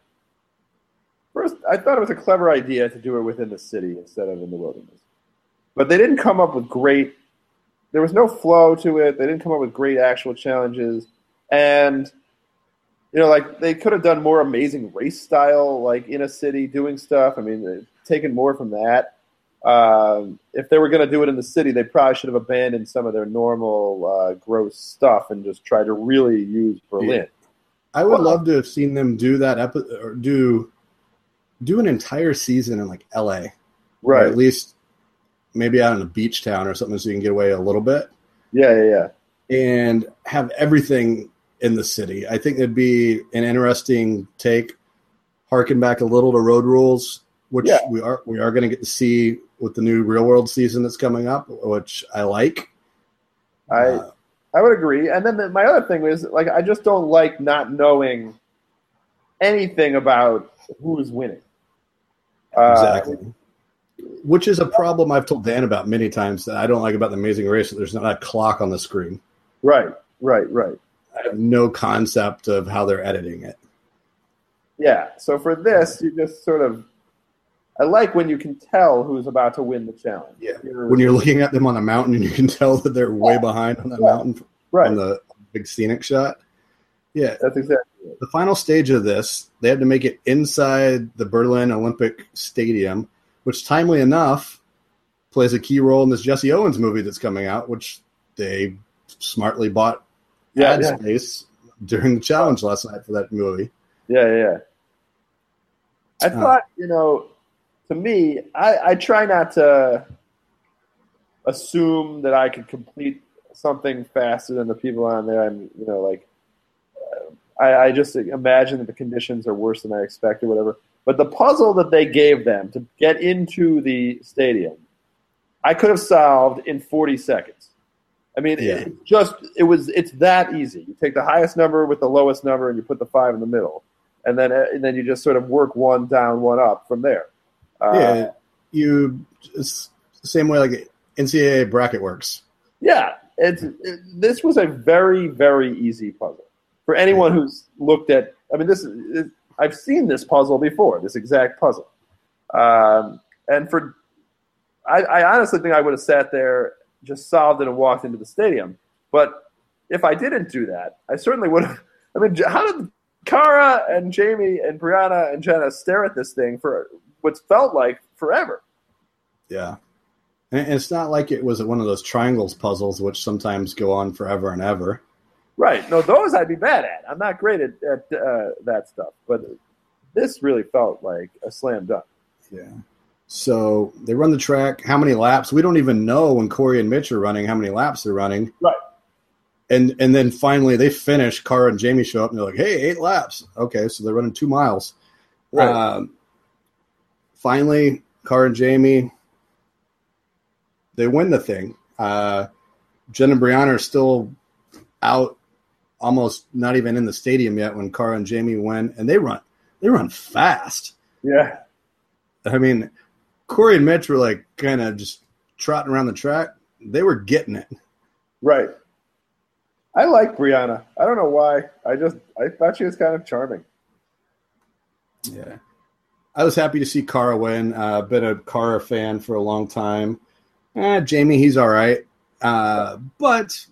first, I thought it was a clever idea to do it within the city instead of in the wilderness. But they didn't come up with great – there was no flow to it. They didn't come up with great actual challenges. And, you know, like, they could have done more amazing race style, like, in a city doing stuff. I mean, taken more from that. Um, if they were going to do it in the city, they probably should have abandoned some of their normal uh, gross stuff and just tried to really use Berlin. I would love to have seen them do that epi- or do do an entire season in like L A, or Right. at least maybe out in a beach town or something, so you can get away a little bit Yeah, yeah, yeah. and have everything in the city. I think it'd be an interesting take. Harken back a little to Road Rules, which Yeah. we are we are going to get to see with the new Real World season that's coming up, which I like. I Uh, I would agree. And then the, my other thing was, like, I just don't like not knowing anything about who's winning. Uh, Exactly. Which is a problem I've told Dan about many times that I don't like about The Amazing Race. That there's not a clock on the screen. Right, right, right. I have no concept of how they're editing it. Yeah. So for this, you just sort of, I like when you can tell who's about to win the challenge. Yeah. You're- When you're looking at them on a mountain and you can tell that they're way behind on that Yeah. mountain right. on the big scenic shot. Yeah. That's exactly it. The final stage of this, they had to make it inside the Berlin Olympic Stadium, which, timely enough, plays a key role in this Jesse Owens movie that's coming out, which they smartly bought Yeah, ad yeah. space during the challenge last night for that movie. Yeah, yeah, yeah. I Uh, thought, you know, to me, I, I try not to assume that I could complete something faster than the people on there. I'm, you know, like, uh, I, I just imagine that the conditions are worse than I expect or whatever. But the puzzle that they gave them to get into the stadium, I could have solved in forty seconds. I mean, Yeah. it just it was it's that easy. You take the highest number with the lowest number, and you put the five in the middle, and then and then you just sort of work one down, one up from there. Uh, Yeah, you it's the same way like N C double A bracket works. Yeah, it's it, this was a very, very easy puzzle for anyone who's looked at. I mean, this is it, I've seen this puzzle before, this exact puzzle, um, and for I, I honestly think I would have sat there, just solved it, and walked into the stadium. But if I didn't do that, I certainly would have. I mean, how did Cara and Jamie and Brianna and Jenna stare at this thing for what's felt like forever? Yeah. And it's not like it was one of those triangles puzzles, which sometimes go on forever and ever. Right. No, those I'd be bad at. I'm not great at, at uh, that stuff. But this really felt like a slam dunk. Yeah. So they run the track. How many laps? We don't even know when Corey and Mitch are running how many laps they're running. Right. And and then finally they finish. Cara and Jamie show up, and they're like, hey, eight laps. Okay, so they're running two miles. Right. Um, finally, Cara and Jamie, they win the thing. Uh, Jen and Brianna are still out, almost not even in the stadium yet when Cara and Jamie win, and they run. They run fast. Yeah. I mean, Corey and Mitch were like kind of just trotting around the track. They were getting it. Right. I like Brianna. I don't know why. I just I thought she was kind of charming. Yeah. I was happy to see Cara win. Uh, been a Cara fan for a long time. Eh, Jamie, he's all right. Uh, but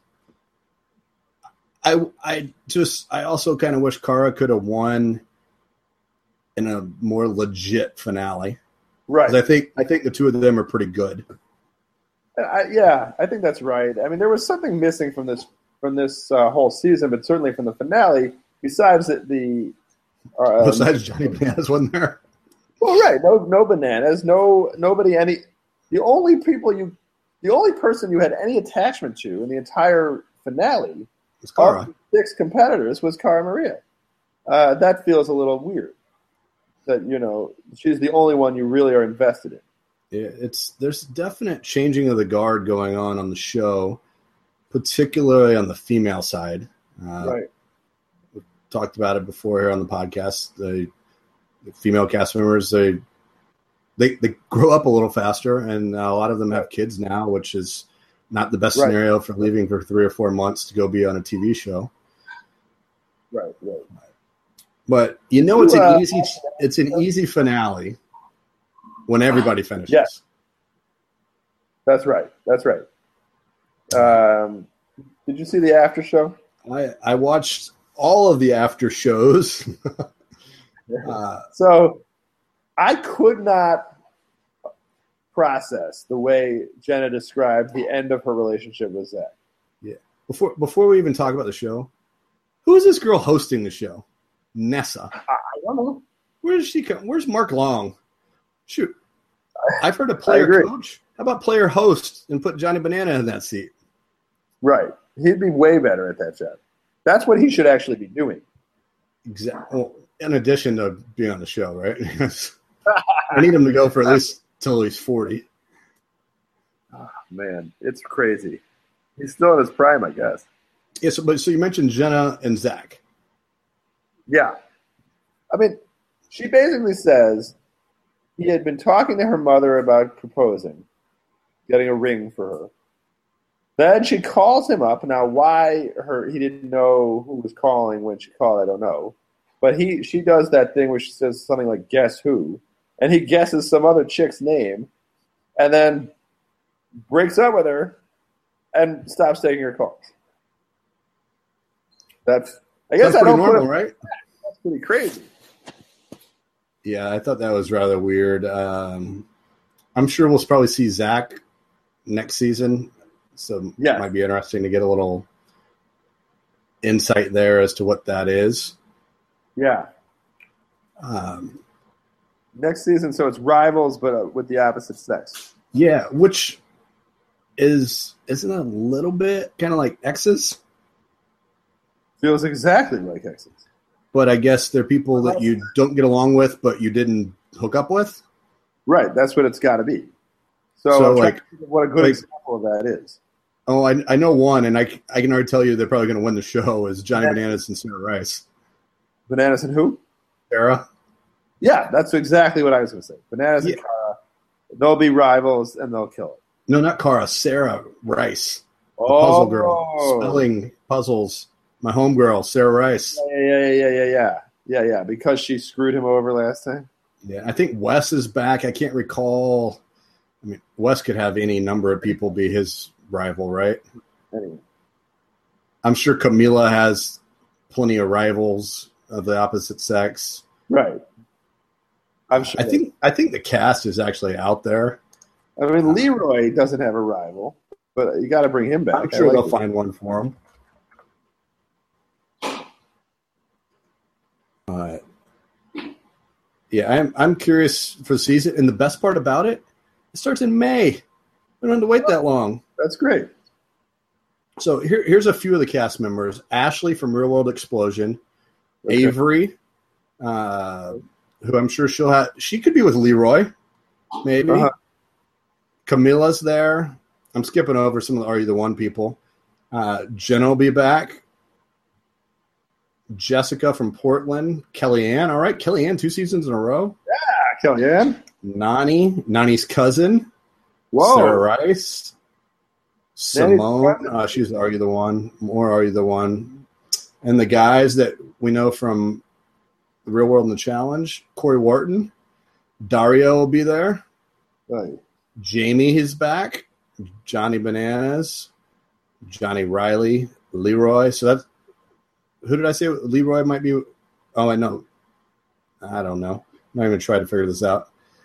I I just I also kind of wish Cara could have won in a more legit finale. Right. 'Cause I think I think the two of them are pretty good. I, yeah, I think that's right. I mean, there was something missing from this from this uh, whole season, but certainly from the finale. Besides the, the uh, Besides Johnny Bananas wasn't there. Well, right, no, no bananas, no nobody. Any the only people you, the only person you had any attachment to in the entire finale, It's Cara. of the six competitors, was Cara Maria. Uh, that feels a little weird. That you know she's the only one you really are invested in. Yeah, it's there's definite changing of the guard going on on the show, particularly on the female side. Uh, Right. We've talked about it before here on the podcast. The, the female cast members they, they they grow up a little faster, and a lot of them have kids now, which is not the best Right. scenario for leaving for three or four months to go be on a T V show. Right, right. But you know, it's Uh, an easy it's an easy finale when everybody finishes. Yes. That's right. That's right. Um, did you see the after show? I I watched all of the after shows. uh, So I could not process the way Jenna described the end of her relationship with Zach. yeah. Before before we even talk about the show, who is this girl hosting the show? Nessa. I don't know. Where does she come? Where's Mark Long? Shoot. I've heard of player agree. coach. How about player host and put Johnny Banana in that seat? Right. He'd be way better at that job. That's what he should actually be doing. Exactly. Well, in addition to being on the show, right? I need him to go for at least till he's forty. Oh, man, it's crazy. He's still in his prime, I guess. Yeah, so, but so you mentioned Jenna and Zach. Yeah. I mean, she basically says he had been talking to her mother about proposing, getting a ring for her. Then she calls him up. Now, why her he didn't know who was calling when she called, I don't know. But he she does that thing where she says something like, guess who? And he guesses some other chick's name and then breaks up with her and stops taking her calls. That's, I guess That's I pretty don't normal, put it, right? That's pretty crazy. Yeah, I thought that was rather weird. Um, I'm sure we'll probably see Zach next season, so Yeah. it might be interesting to get a little insight there as to what that is. Yeah. Um, Next season, so it's rivals, but uh, with the opposite sex. yeah, which is isn't it a little bit kind of like exes, Feels exactly like Exes. but I guess they're people that you don't get along with, but you didn't hook up with. Right, that's what it's got to be. So, So, I'm trying like- to think of what a good like- example of that is. Oh, I, I know one, and I, I can already tell you they're probably going to win the show is Johnny Bananas and Sarah Rice. Bananas and who? Sarah? Yeah, that's exactly what I was going to say. Bananas Yeah. and Cara, they'll be rivals and they'll kill it. No, not Cara. Sarah Rice. The puzzle girl, Oh. spelling puzzles. My homegirl, Sarah Rice. Yeah, yeah, yeah, yeah, yeah, yeah, yeah. Because she screwed him over last time. Yeah, I think Wes is back. I can't recall. I mean, Wes could have any number of people be his rival, right? Anyway. I'm sure Camila has plenty of rivals of the opposite sex. Right. I'm sure. I think I think the cast is actually out there. I mean, Leroy doesn't have a rival, but you got to bring him back. I'm sure I like they'll it. find one for him. Uh, yeah, I'm I'm curious for the season, and the best part about it, it starts in May. We don't have to wait that long. That's great. So here, here's a few of the cast members: Ashley from Real World Explosion, Okay. Avery, uh, who I'm sure she'll have. She could be with Leroy, maybe. Uh-huh. Camila's there. I'm skipping over some of the Are You the One people. Uh, Jenna will be back. Jessica from Portland. Kellyanne. All right, Kellyanne, two seasons in a row. Ah, Kellyanne. Nani. Nani's cousin. Whoa. Sarah Rice. Simone. cousin. Uh, she's Are You the One. More Are You the One. And the guys that we know from The Real World and the Challenge. Corey Wharton. Dario will be there. Right. Jamie is back. Johnny Bananas. Johnny Riley. Leroy. So that's who did I say Leroy might be? Oh, I know. I don't know. I'm not even trying to figure this out.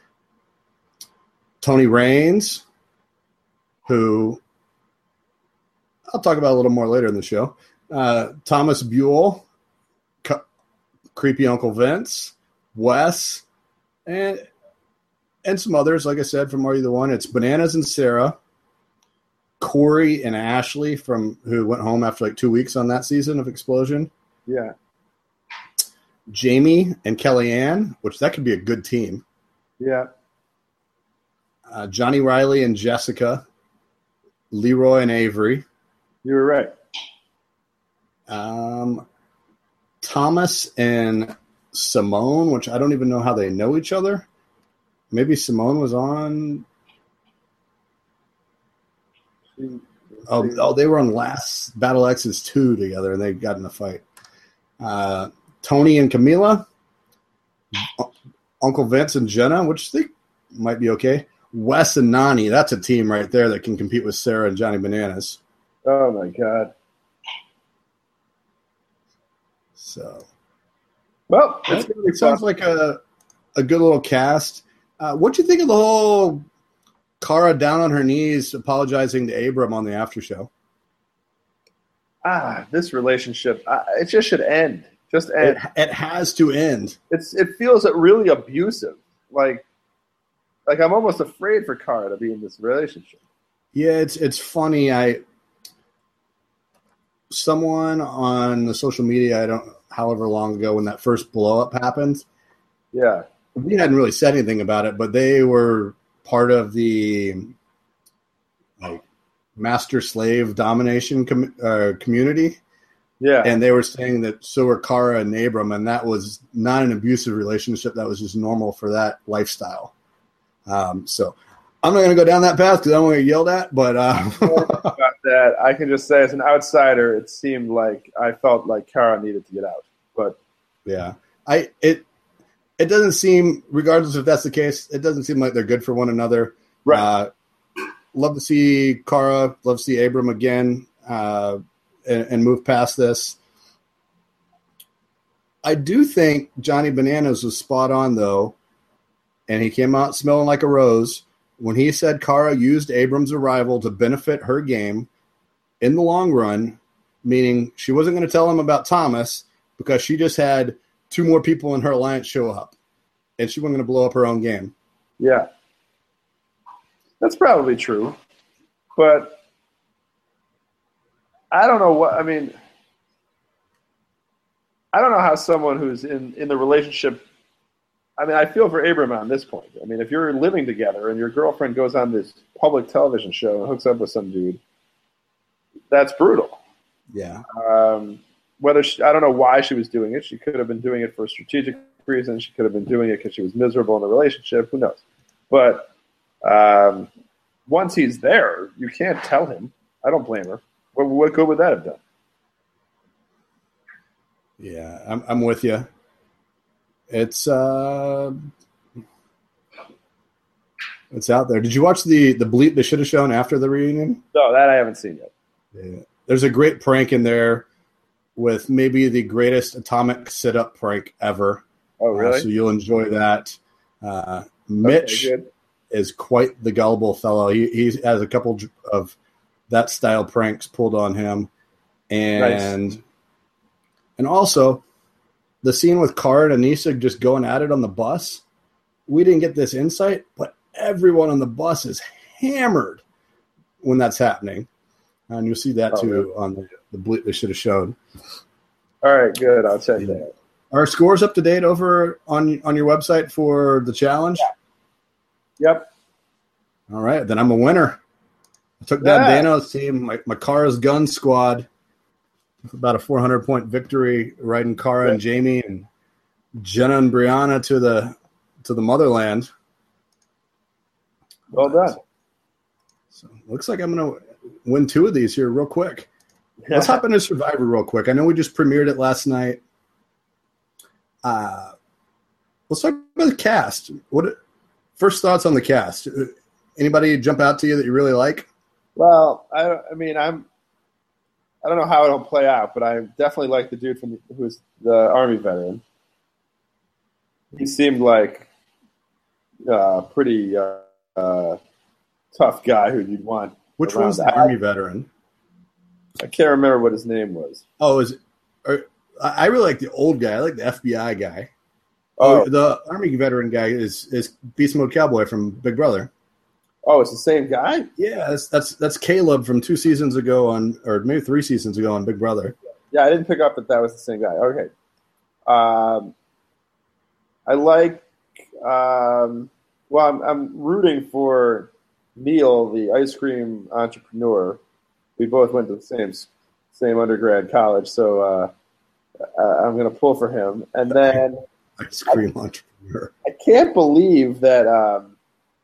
Tony Raines, who I'll talk about a little more later in the show. Uh, Thomas Buell, C- Creepy Uncle Vince, Wes, and and some others. Like I said, from Are You the One? It's Bananas and Sarah, Corey and Ashley from who went home after like two weeks on that season of Explosion. Yeah. Jamie and Kellyanne, which that could be a good team. Yeah. Uh, Johnny Riley and Jessica, Leroy and Avery, You were right. um, Thomas and Simone, which I don't even know how they know each other. Maybe Simone was on. Oh, oh, they were on last Battle X's two together, and they got in a fight. Uh, Tony and Camila, U- Uncle Vince and Jenna, which they might be okay. Wes and Nani, that's a team right there that can compete with Sarah and Johnny Bananas. Oh my God. So Well, it's it, gonna be it sounds fun. like a a good little cast. Uh, what'd you think of the whole Cara down on her knees apologizing to Abram on the after show? ah, this relationship. Uh, it just should end. Just end. It, it has to end. It's it feels really abusive. Like, like I'm almost afraid for Cara to be in this relationship. Yeah, it's it's funny. I someone on the social media, I don't, however long ago when that first blow up happened, Yeah. we hadn't really said anything about it, but they were part of the like master slave domination com- uh, community, Yeah. and they were saying that so were Cara and Abram, and that was not an abusive relationship. That was just normal for that lifestyle. Um, so I'm not going to go down that path because I don't want to get yelled at, but uh, about that, I can just say as an outsider, it seemed like I felt like Cara needed to get out. But yeah, I it it doesn't seem, regardless if that's the case, it doesn't seem like they're good for one another. Right. Uh, love to see Cara, love to see Abram again, uh, and, and move past this. I do think Johnny Bananas was spot on though, and he came out smelling like a rose when he said Cara used Abram's arrival to benefit her game in the long run, meaning she wasn't going to tell him about Thomas because she just had two more people in her alliance show up, and she wasn't going to blow up her own game. yeah, that's probably true. But I don't know what I mean. I don't know how someone who's in, in the relationship. I mean, I feel for Abram on this point. I mean, if you're living together and your girlfriend goes on this public television show and hooks up with some dude, that's brutal. Yeah. Um, whether she, I don't know why she was doing it. She could have been doing it for a strategic reason. She could have been doing it because she was miserable in the relationship. Who knows? But um, once he's there, you can't tell him. I don't blame her. What, what good would that have done? Yeah, I'm I'm with you. It's uh, it's out there. Did you watch the the bleep they should have shown after the reunion? No, that I haven't seen yet. Yeah. There's a great prank in there with maybe the greatest atomic sit-up prank ever. Oh, really? Uh, so you'll enjoy that. Uh, Mitch Okay, is quite the gullible fellow. He he has a couple of that style pranks pulled on him, and Nice. and also the scene with Cara and Anissa just going at it on the bus. We didn't get this insight, but everyone on the bus is hammered when that's happening, and you'll see that Oh, too really? on the the bleep they should have shown. All right, good. I'll check Yeah. that. Are scores up to date over on on your website for the challenge? Yep. All right, then I'm a winner. I took down Yeah. Dano's team, my, my Cara's gun squad, with about a four hundred point victory, riding Cara and Jamie and Jenna and Brianna to the to the motherland. Well done. So looks like I'm going to win two of these here real quick. Let's hop into Survivor real quick. I know we just premiered it last night. Uh, let's talk about the cast. What first thoughts on the cast? Anybody jump out to you that you really like? Well, I, I mean, I'm. I don't know how it'll play out, but I definitely like the dude from the, who's the Army veteran. He seemed like a pretty uh, uh, tough guy who you'd want. Which around. one's the I, Army veteran? I can't remember what his name was. Oh, is it? Or, I I really like the old guy. I like the F B I guy. Oh, Oh, the Army veteran guy is is Beast Mode Cowboy from Big Brother. oh, it's the same guy? Yeah, that's that's that's Caleb from two seasons ago on, or maybe three seasons ago on Big Brother. Yeah, I didn't pick up that that was the same guy. Okay. Um, I like. Um, well, I'm, I'm rooting for Neil, the ice cream entrepreneur. We both went to the same same undergrad college, so uh, I'm going to pull for him. And then Ice cream entrepreneur. I can't believe that um,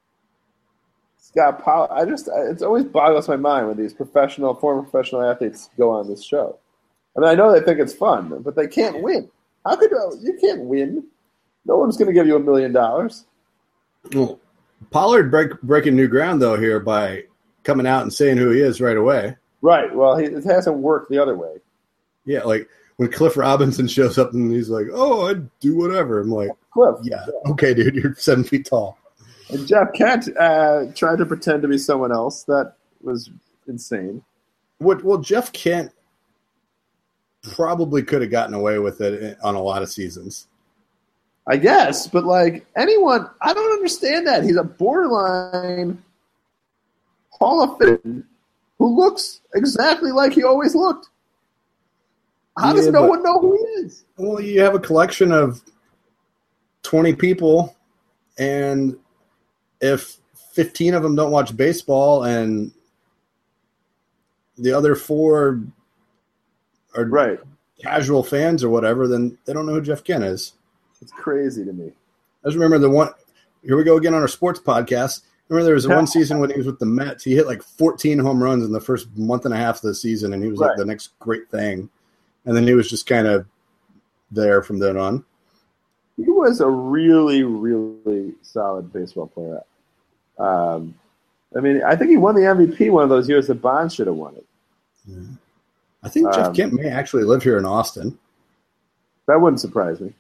Scott Powell. I just it always boggles my mind when these professional, former professional athletes go on this show. I mean, I know they think it's fun, but they can't win. How could you can't win? No one's going to give you a million dollars. Well, Pollard break, breaking new ground though here by coming out and saying who he is right away. Right. Well, he, it hasn't worked the other way. Yeah, like when Cliff Robinson shows up and he's like, "Oh, I'd do whatever." I'm like, Cliff. "Yeah, okay, dude, you're seven feet tall." And Jeff Kent uh, tried to pretend to be someone else. That was insane. What? Well, Jeff Kent probably could have gotten away with it on a lot of seasons. I guess, but like anyone, I don't understand that. He's a borderline Hall of Fame who looks exactly like he always looked. How does Yeah, no but- one know who he is? Well, you have a collection of twenty people, and if fifteen of them don't watch baseball and the other four are Right. casual fans or whatever, then they don't know who Jeff Kent is. It's crazy to me. I just remember the one – here we go again on our sports podcast. Remember there was one season when he was with the Mets. He hit like fourteen home runs in the first month and a half of the season, and he was like Right. the next great thing. And then he was just kind of there from then on. He was a really, really solid baseball player. Um, I mean, I think he won the M V P one of those years that Bond should have won it. I think Jeff Um, Kent may actually live here in Austin. That wouldn't surprise me.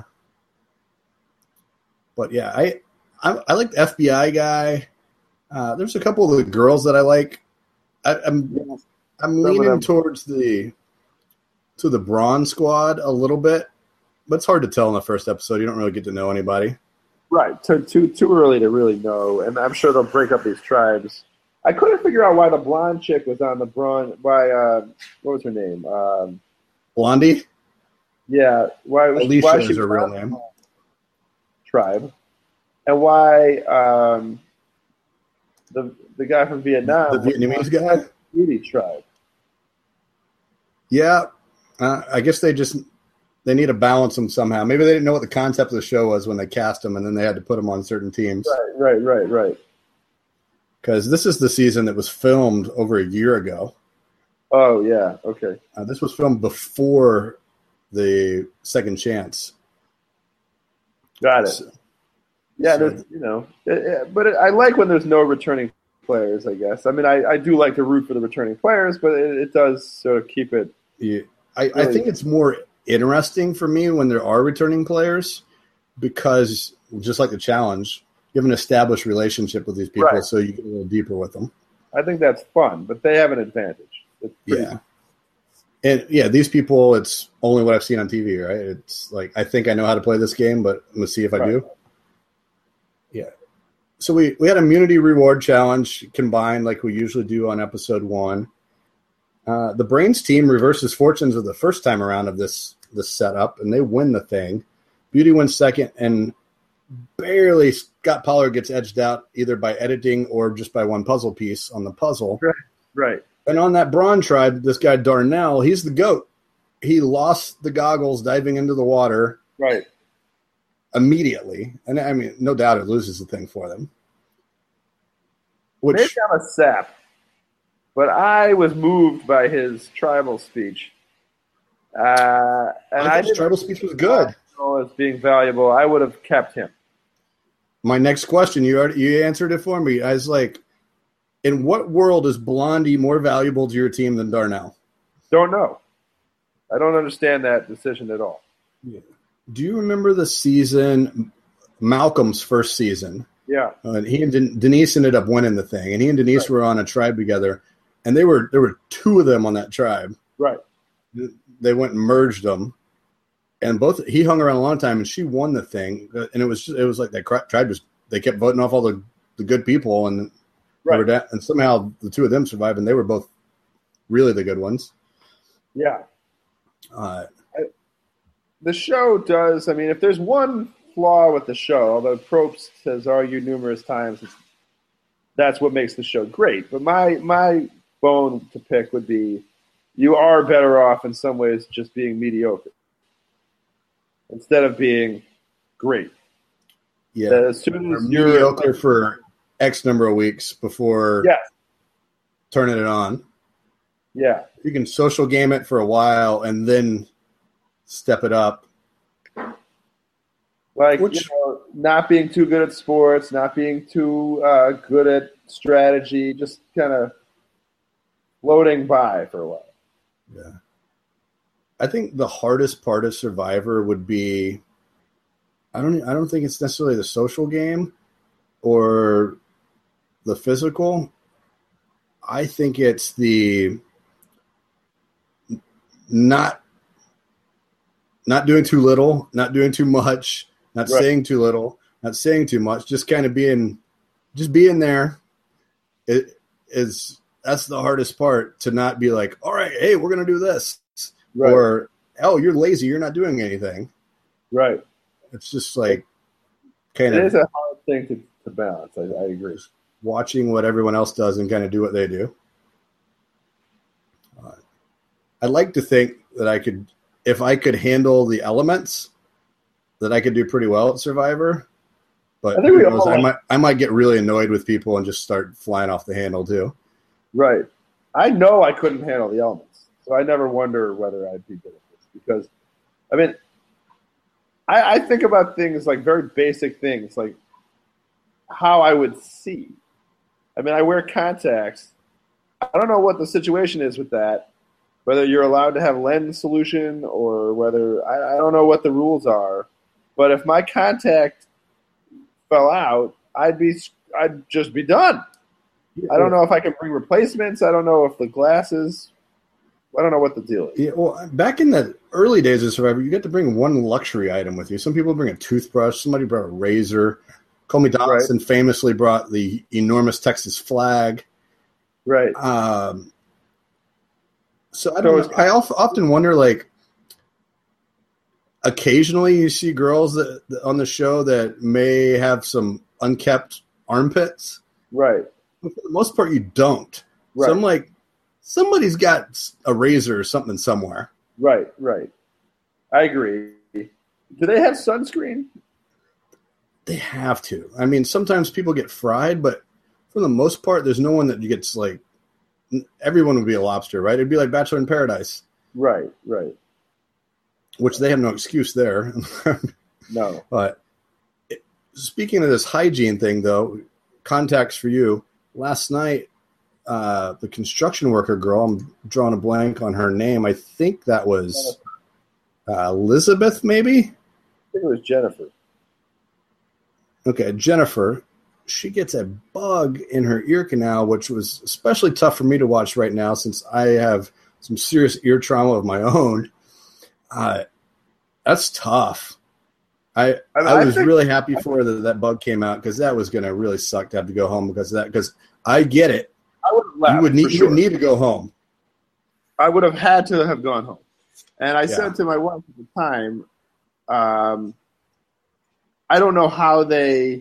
But yeah, I I, I like the F B I guy. Uh, there's a couple of the girls that I like. I, I'm I'm of leaning them. towards the to the Braun squad a little bit, but it's hard to tell in the first episode. You don't really get to know anybody. Right. Too, too, too early to really know, and I'm sure they'll break up these tribes. I couldn't figure out why the blonde chick was on the Braun. Why? Uh, what was her name? Um, Blondie, yeah. Why? was- Alicia why is she her real on the name. Tribe, and why um, the the guy from Vietnam? The was Vietnamese on guy. the Beauty tribe. Yeah, uh, I guess they just they need to balance them somehow. Maybe they didn't know what the concept of the show was when they cast them, and then they had to put them on certain teams. Right. Right. Right. Right. Because this is the season that was filmed over a year ago. Oh yeah, okay. Uh, this was filmed before the Second Chance. Got it. So, yeah, so- there's, you know, it, it- but it, I like when there's no returning players. I guess. I mean, I, I do like to root for the returning players, but it, it does sort of keep it. Yeah, I, I think it's more interesting for me when there are returning players because, just like the challenge, you have an established relationship with these people, Right. so you get a little deeper with them. I think that's fun, but they have an advantage. It's pretty- Yeah. And, yeah, these people, it's only what I've seen on T V, right? It's like, I think I know how to play this game, but I'm going to see if I Right. do. Yeah. So we, we had immunity reward challenge combined like we usually do on episode one. Uh, the Brains team reverses fortunes of the first time around of this this setup, and they win the thing. Beauty wins second, and barely Scott Pollard gets edged out either by editing or just by one puzzle piece on the puzzle. Right. Right. And on that Braun tribe, this guy Darnell, he's the GOAT. He lost the goggles diving into the water Right. immediately. And, I mean, no doubt it loses the thing for them. Which, Maybe I'm a sap, but I was moved by his tribal speech. Uh, and I I, thought his didn't tribal speech was good. know as being valuable. I would have kept him. My next question, you already, you answered it for me. I was like, in what world is Blondie more valuable to your team than Darnell? Don't know. I don't understand that decision at all. Do you remember the season, Malcolm's first season? Yeah. Uh, and he and Den- Denise ended up winning the thing, and he and Denise Right. were on a tribe together, and they were there were two of them on that tribe. Right. They went and merged them, and both he hung around a long time, and she won the thing. And it was just, it was like that cri- tribe just they kept voting off all the, the good people, and they were Right. da- and somehow the two of them survived, and they were both really the good ones. Yeah. Uh, The show does. I mean, if there's one flaw with the show, although Probst has argued numerous times, it's, that's what makes the show great. But my my bone to pick would be, you are better off in some ways just being mediocre instead of being great. yeah, As soon Or as you're mediocre for X number of weeks before yes, turning it on. yeah, You can social game it for a while and then step it up. like Which- you know, not being too good at sports, not being too uh, good at strategy, just kind of floating by for a while. Yeah. I think the hardest part of Survivor would be I don't I don't think it's necessarily the social game or the physical. I think it's the not not doing too little, not doing too much, not Right. saying too little, not saying too much, just kind of being just being there. It is that's the hardest part, to not be like, all right, hey, we're gonna do this. Right. Or, oh, you're lazy, you're not doing anything. Right. It's just like kind It of is a hard thing to, to balance. I, I agree. watching what everyone else does and kind of do what they do. Uh, I'd like to think that I could, if I could handle the elements, that I could do pretty well at Survivor. But I think we who knows, all- I might I might get really annoyed with people and just start flying off the handle too. Right. I know I couldn't handle the elements, so I never wonder whether I'd be good at this. Because, I mean, I, I think about things like very basic things, like how I would see. I mean, I wear contacts. I don't know what the situation is with that, whether you're allowed to have lens solution or whether I, I don't know what the rules are. But if my contact fell out, I'd be I'd just be done. I don't know if I can bring replacements. I don't know if the glasses. I don't know what the deal is. Yeah, well, back in the early days of Survivor, you get to bring one luxury item with you. Some people bring a toothbrush. Somebody brought a razor. Comey Donaldson famously brought the enormous Texas flag. Right. Um, so I So don't. it's- know. I of- often wonder, like, occasionally you see girls that on the show that may have some unkept armpits. Right. But for the most part, you don't. Right. So I'm like, somebody's got a razor or something somewhere. Right. Right. I agree. Do they have sunscreen? They have to. I mean, sometimes people get fried, but for the most part, there's no one that gets like everyone would be a lobster, right? It'd be like Bachelor in Paradise. Right, right. Which they have no excuse there. No. But it, speaking of this hygiene thing, though, context for you. Last night, uh, the construction worker girl, I'm drawing a blank on her name. I think that was uh, Elizabeth, maybe? I think it was Jennifer. Okay, Jennifer. She gets a bug in her ear canal, which was especially tough for me to watch right now since I have some serious ear trauma of my own. Uh, that's tough. I I, I was think, really happy for her that that bug came out because that was going to really suck to have to go home because of that. Because I get it. I would have left. You would need for you sure. would need to go home. I would have had to have gone home. And I Yeah. said to my wife at the time, um, I don't know how they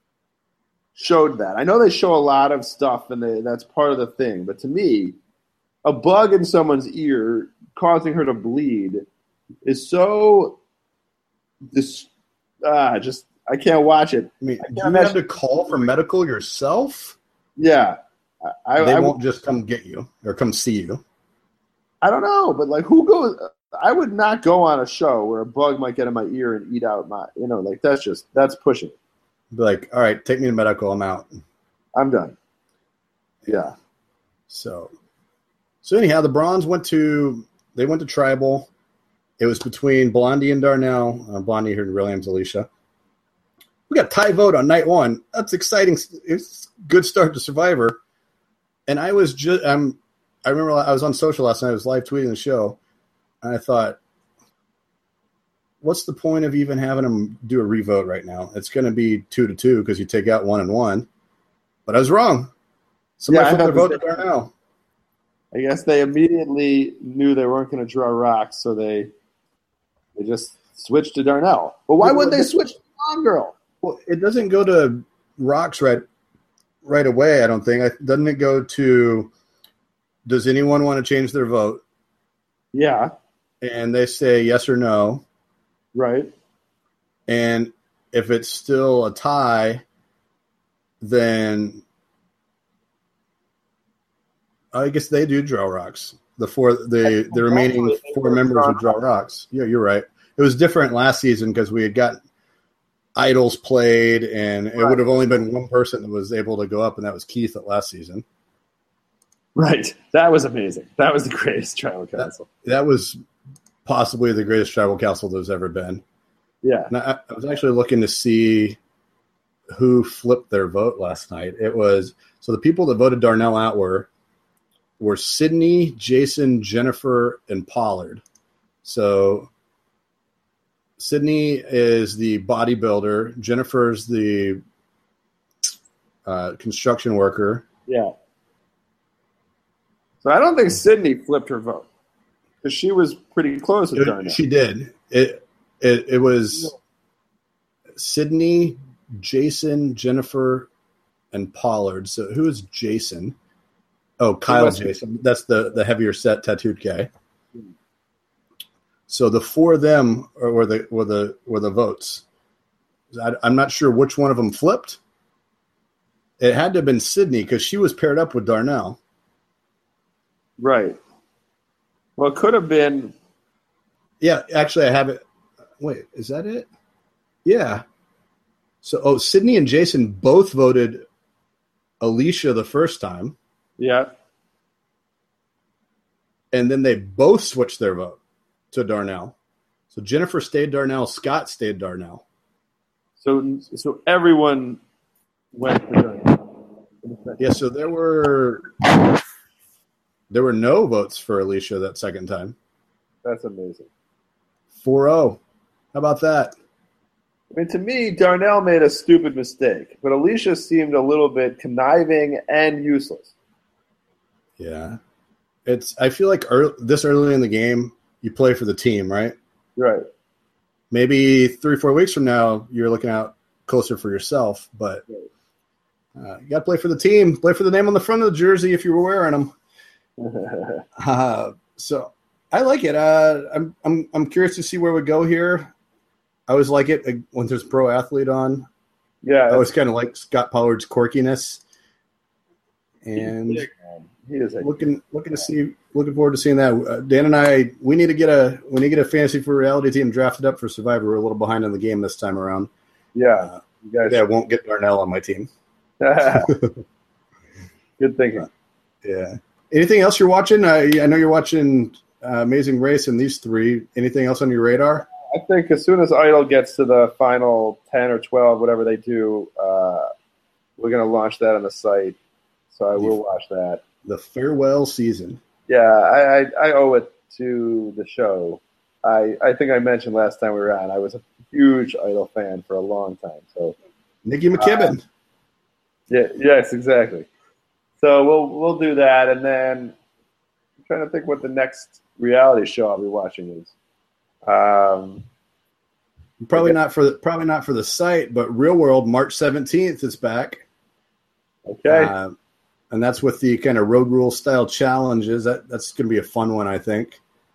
showed that. I know they show a lot of stuff, and they, that's part of the thing. But to me, a bug in someone's ear causing her to bleed is so this ah just I can't watch it. I mean, I can't do you have imagine- to call for medical yourself? Yeah, I, They I, won't just come get you or come see you. I don't know, but like, who goes? I would not go on a show where a bug might get in my ear and eat out my, you know, like that's just that's pushing it. Be like, all right, take me to medical. I'm out. I'm done. Yeah. So, so anyhow, the Bronze went to they went to Tribal. It was between Blondie and Darnell. Uh, Blondie heard Williams, Alicia. We got tie vote on night one. That's exciting. It's a good start to Survivor. And I was just I'm I remember I was on social last night. I was live tweeting the show, and I thought, what's the point of even having them do a revote right now? It's going to be two to two because you take out one and one. But I was wrong. Somebody Yeah, I flipped their thought vote the to Darnell. I guess they immediately knew they weren't going to draw rocks, so they they just switched to Darnell. But why wouldn't they switch to Blonde Girl? Well, it doesn't go to rocks right right away, I don't think. I, doesn't it go to, does anyone want to change their vote? Yeah, And they say yes or no. right. And if it's still a tie, then I guess they do draw rocks. The four, the the remaining four members would draw rocks. Yeah, you're right. It was different last season because we had got idols played, and it would have only been one person that was able to go up, and that was Keith at last season. Right. That was amazing. That was the greatest tribal council. That was possibly the greatest tribal council there's ever been. Yeah. And I, I was actually looking to see who flipped their vote last night. It was so the people that voted Darnell out were were Sydney, Jason, Jennifer, and Pollard. So Sydney is the bodybuilder. Jennifer's the uh, construction worker. Yeah. So I don't think Sydney flipped her vote because she was pretty close with It- Darnell. she did. It, it it was Sydney, Jason, Jennifer, and Pollard. So who is Jason? Oh, Kyle must be- Jason. That's the, the heavier set tattooed guy. So the four of them are, were the were the were the votes. I, I'm not sure which one of them flipped. It had to have been Sydney because she was paired up with Darnell. Right. Well, it could have been. Yeah, actually, I have it. Wait, is that it? Yeah. So, oh, Sydney and Jason both voted Alicia the first time, Yeah. and then they both switched their vote to Darnell. So Jennifer stayed Darnell, Scott stayed Darnell. So so everyone went to Darnell. Yeah, so there were there were no votes for Alicia that second time. That's amazing. four oh. How about that? I mean, to me, Darnell made a stupid mistake, but Alicia seemed a little bit conniving and useless. Yeah. It's. I feel like early, this early in the game, you play for the team, right? Right. Maybe three, four weeks from now, you're looking out closer for yourself, but uh, you got to play for the team. Play for the name on the front of the jersey if you were wearing them. Uh, so I like it. Uh, I'm I'm I'm curious to see where we go here. I always like it when there's a pro athlete on. I Yeah. always kind of like Scott Pollard's quirkiness. And He's big, man. He is a looking looking to see looking forward to seeing that. Uh, Dan and I we need to get a we need to get a Fantasy for Reality team drafted up for Survivor. We're a little behind on the game this time around. yeah. Uh, You guys, yeah, I won't get Darnell on my team. good thinking. Yeah. Anything else you're watching? I, I know you're watching uh, Amazing Race and these three. Anything else on your radar? I think as soon as Idol gets to the final ten or twelve, whatever they do, uh, we're going to launch that on the site. So I will watch that. The farewell season. Yeah, I, I, I owe it to the show. I, I think I mentioned last time we were on, I was a huge Idol fan for a long time. So Nikki McKibben. Uh, yeah, yes, exactly. So we'll we'll do that, and then I'm trying to think what the next reality show I'll be watching is. Um, probably not for the, probably not for the site, but Real World March seventeenth is back. Okay, uh, and that's with the kind of road rule style challenges. That that's going to be a fun one, I think.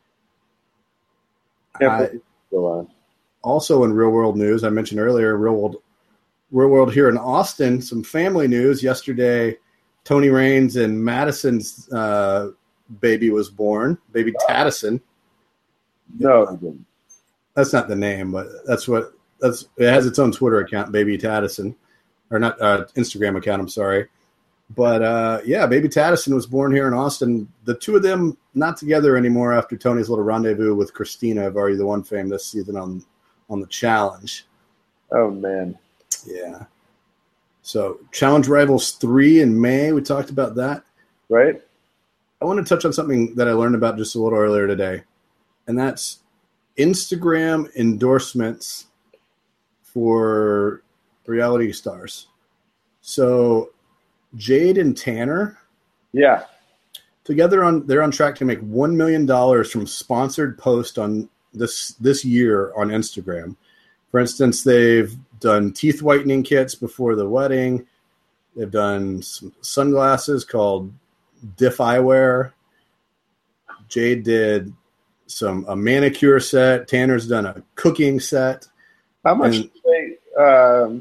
I, go on. Also in Real World news, I mentioned earlier, Real World, Real World here in Austin. Some family news yesterday. Tony Raines and Madison's uh, baby was born, baby Taddison. No, I didn't. That's not the name, but that's what that's. It has its own Twitter account, baby Taddison, or not uh, Instagram account. I'm sorry, but uh, yeah, baby Taddison was born here in Austin. The two of them not together anymore after Tony's little rendezvous with Christina of Are You the One fame this season on on the challenge. Oh man, yeah. So Challenge Rivals three in May. We talked about that, right? I want to touch on something that I learned about just a little earlier today, and that's Instagram endorsements for reality stars. So Jade and Tanner, yeah, together on they're on track to make one million dollars from sponsored posts on this this year on Instagram. For instance, they've done teeth whitening kits before the wedding. They've done some sunglasses called Diff Eyewear. Jade did some a manicure set. Tanner's done a cooking set. How much And- do they um,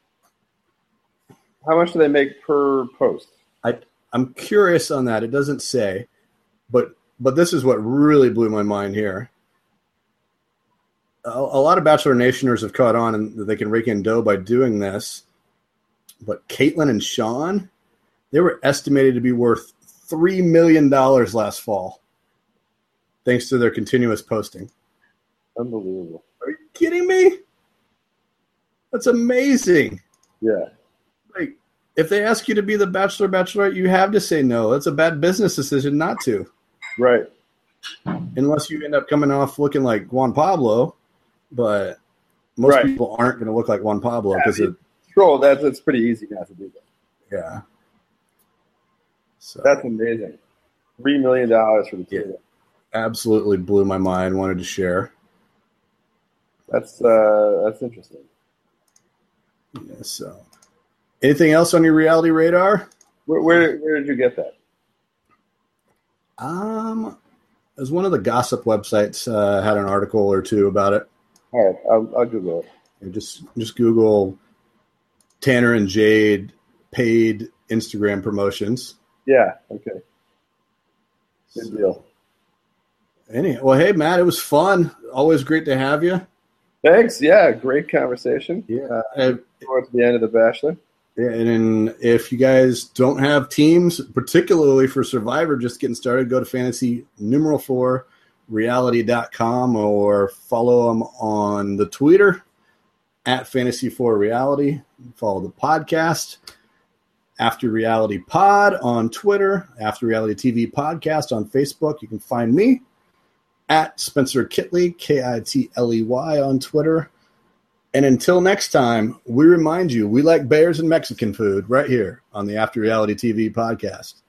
how much do they make per post? I I'm curious on that. It doesn't say, but but this is what really blew my mind here. A, a lot of Bachelor Nationers have caught on and they can rake in dough by doing this. But Caitlyn and Sean, they were estimated to be worth three million dollars last fall, thanks to their continuous posting. Unbelievable. Are you kidding me? That's amazing. Yeah. Like, if they ask you to be the Bachelor, Bachelorette, you have to say no. That's a bad business decision not to. Right. Unless you end up coming off looking like Juan Pablo. But most Right. people aren't going to look like Juan Pablo because Yeah, of Troll, that's it's pretty easy not to do that. yeah. So That's amazing. Three million dollars for the two of them. absolutely blew my mind. Wanted to share. That's uh, that's interesting. Yeah, so, anything else on your reality radar? Where, where where did you get that? Um, as one of the gossip websites uh, had an article or two about it. All right, I'll, I'll Google it. You just just Google Tanner and Jade paid Instagram promotions. Yeah. Okay. Good deal. Any well, hey Matt, it was fun. Always great to have you. Thanks. Yeah, great conversation. Yeah. Uh, Uh, towards the end of The Bachelor. Yeah, and then if you guys don't have teams, particularly for Survivor, just getting started, go to fantasy numeral four reality dot com or follow them on the Twitter at fantasy four reality. Follow the podcast After Reality Pod on Twitter, After Reality T V Podcast on Facebook. You can find me at Spencer Kitley, K I T L E Y on Twitter. And until next time, we remind you, we like bears and Mexican food right here on the After Reality T V podcast.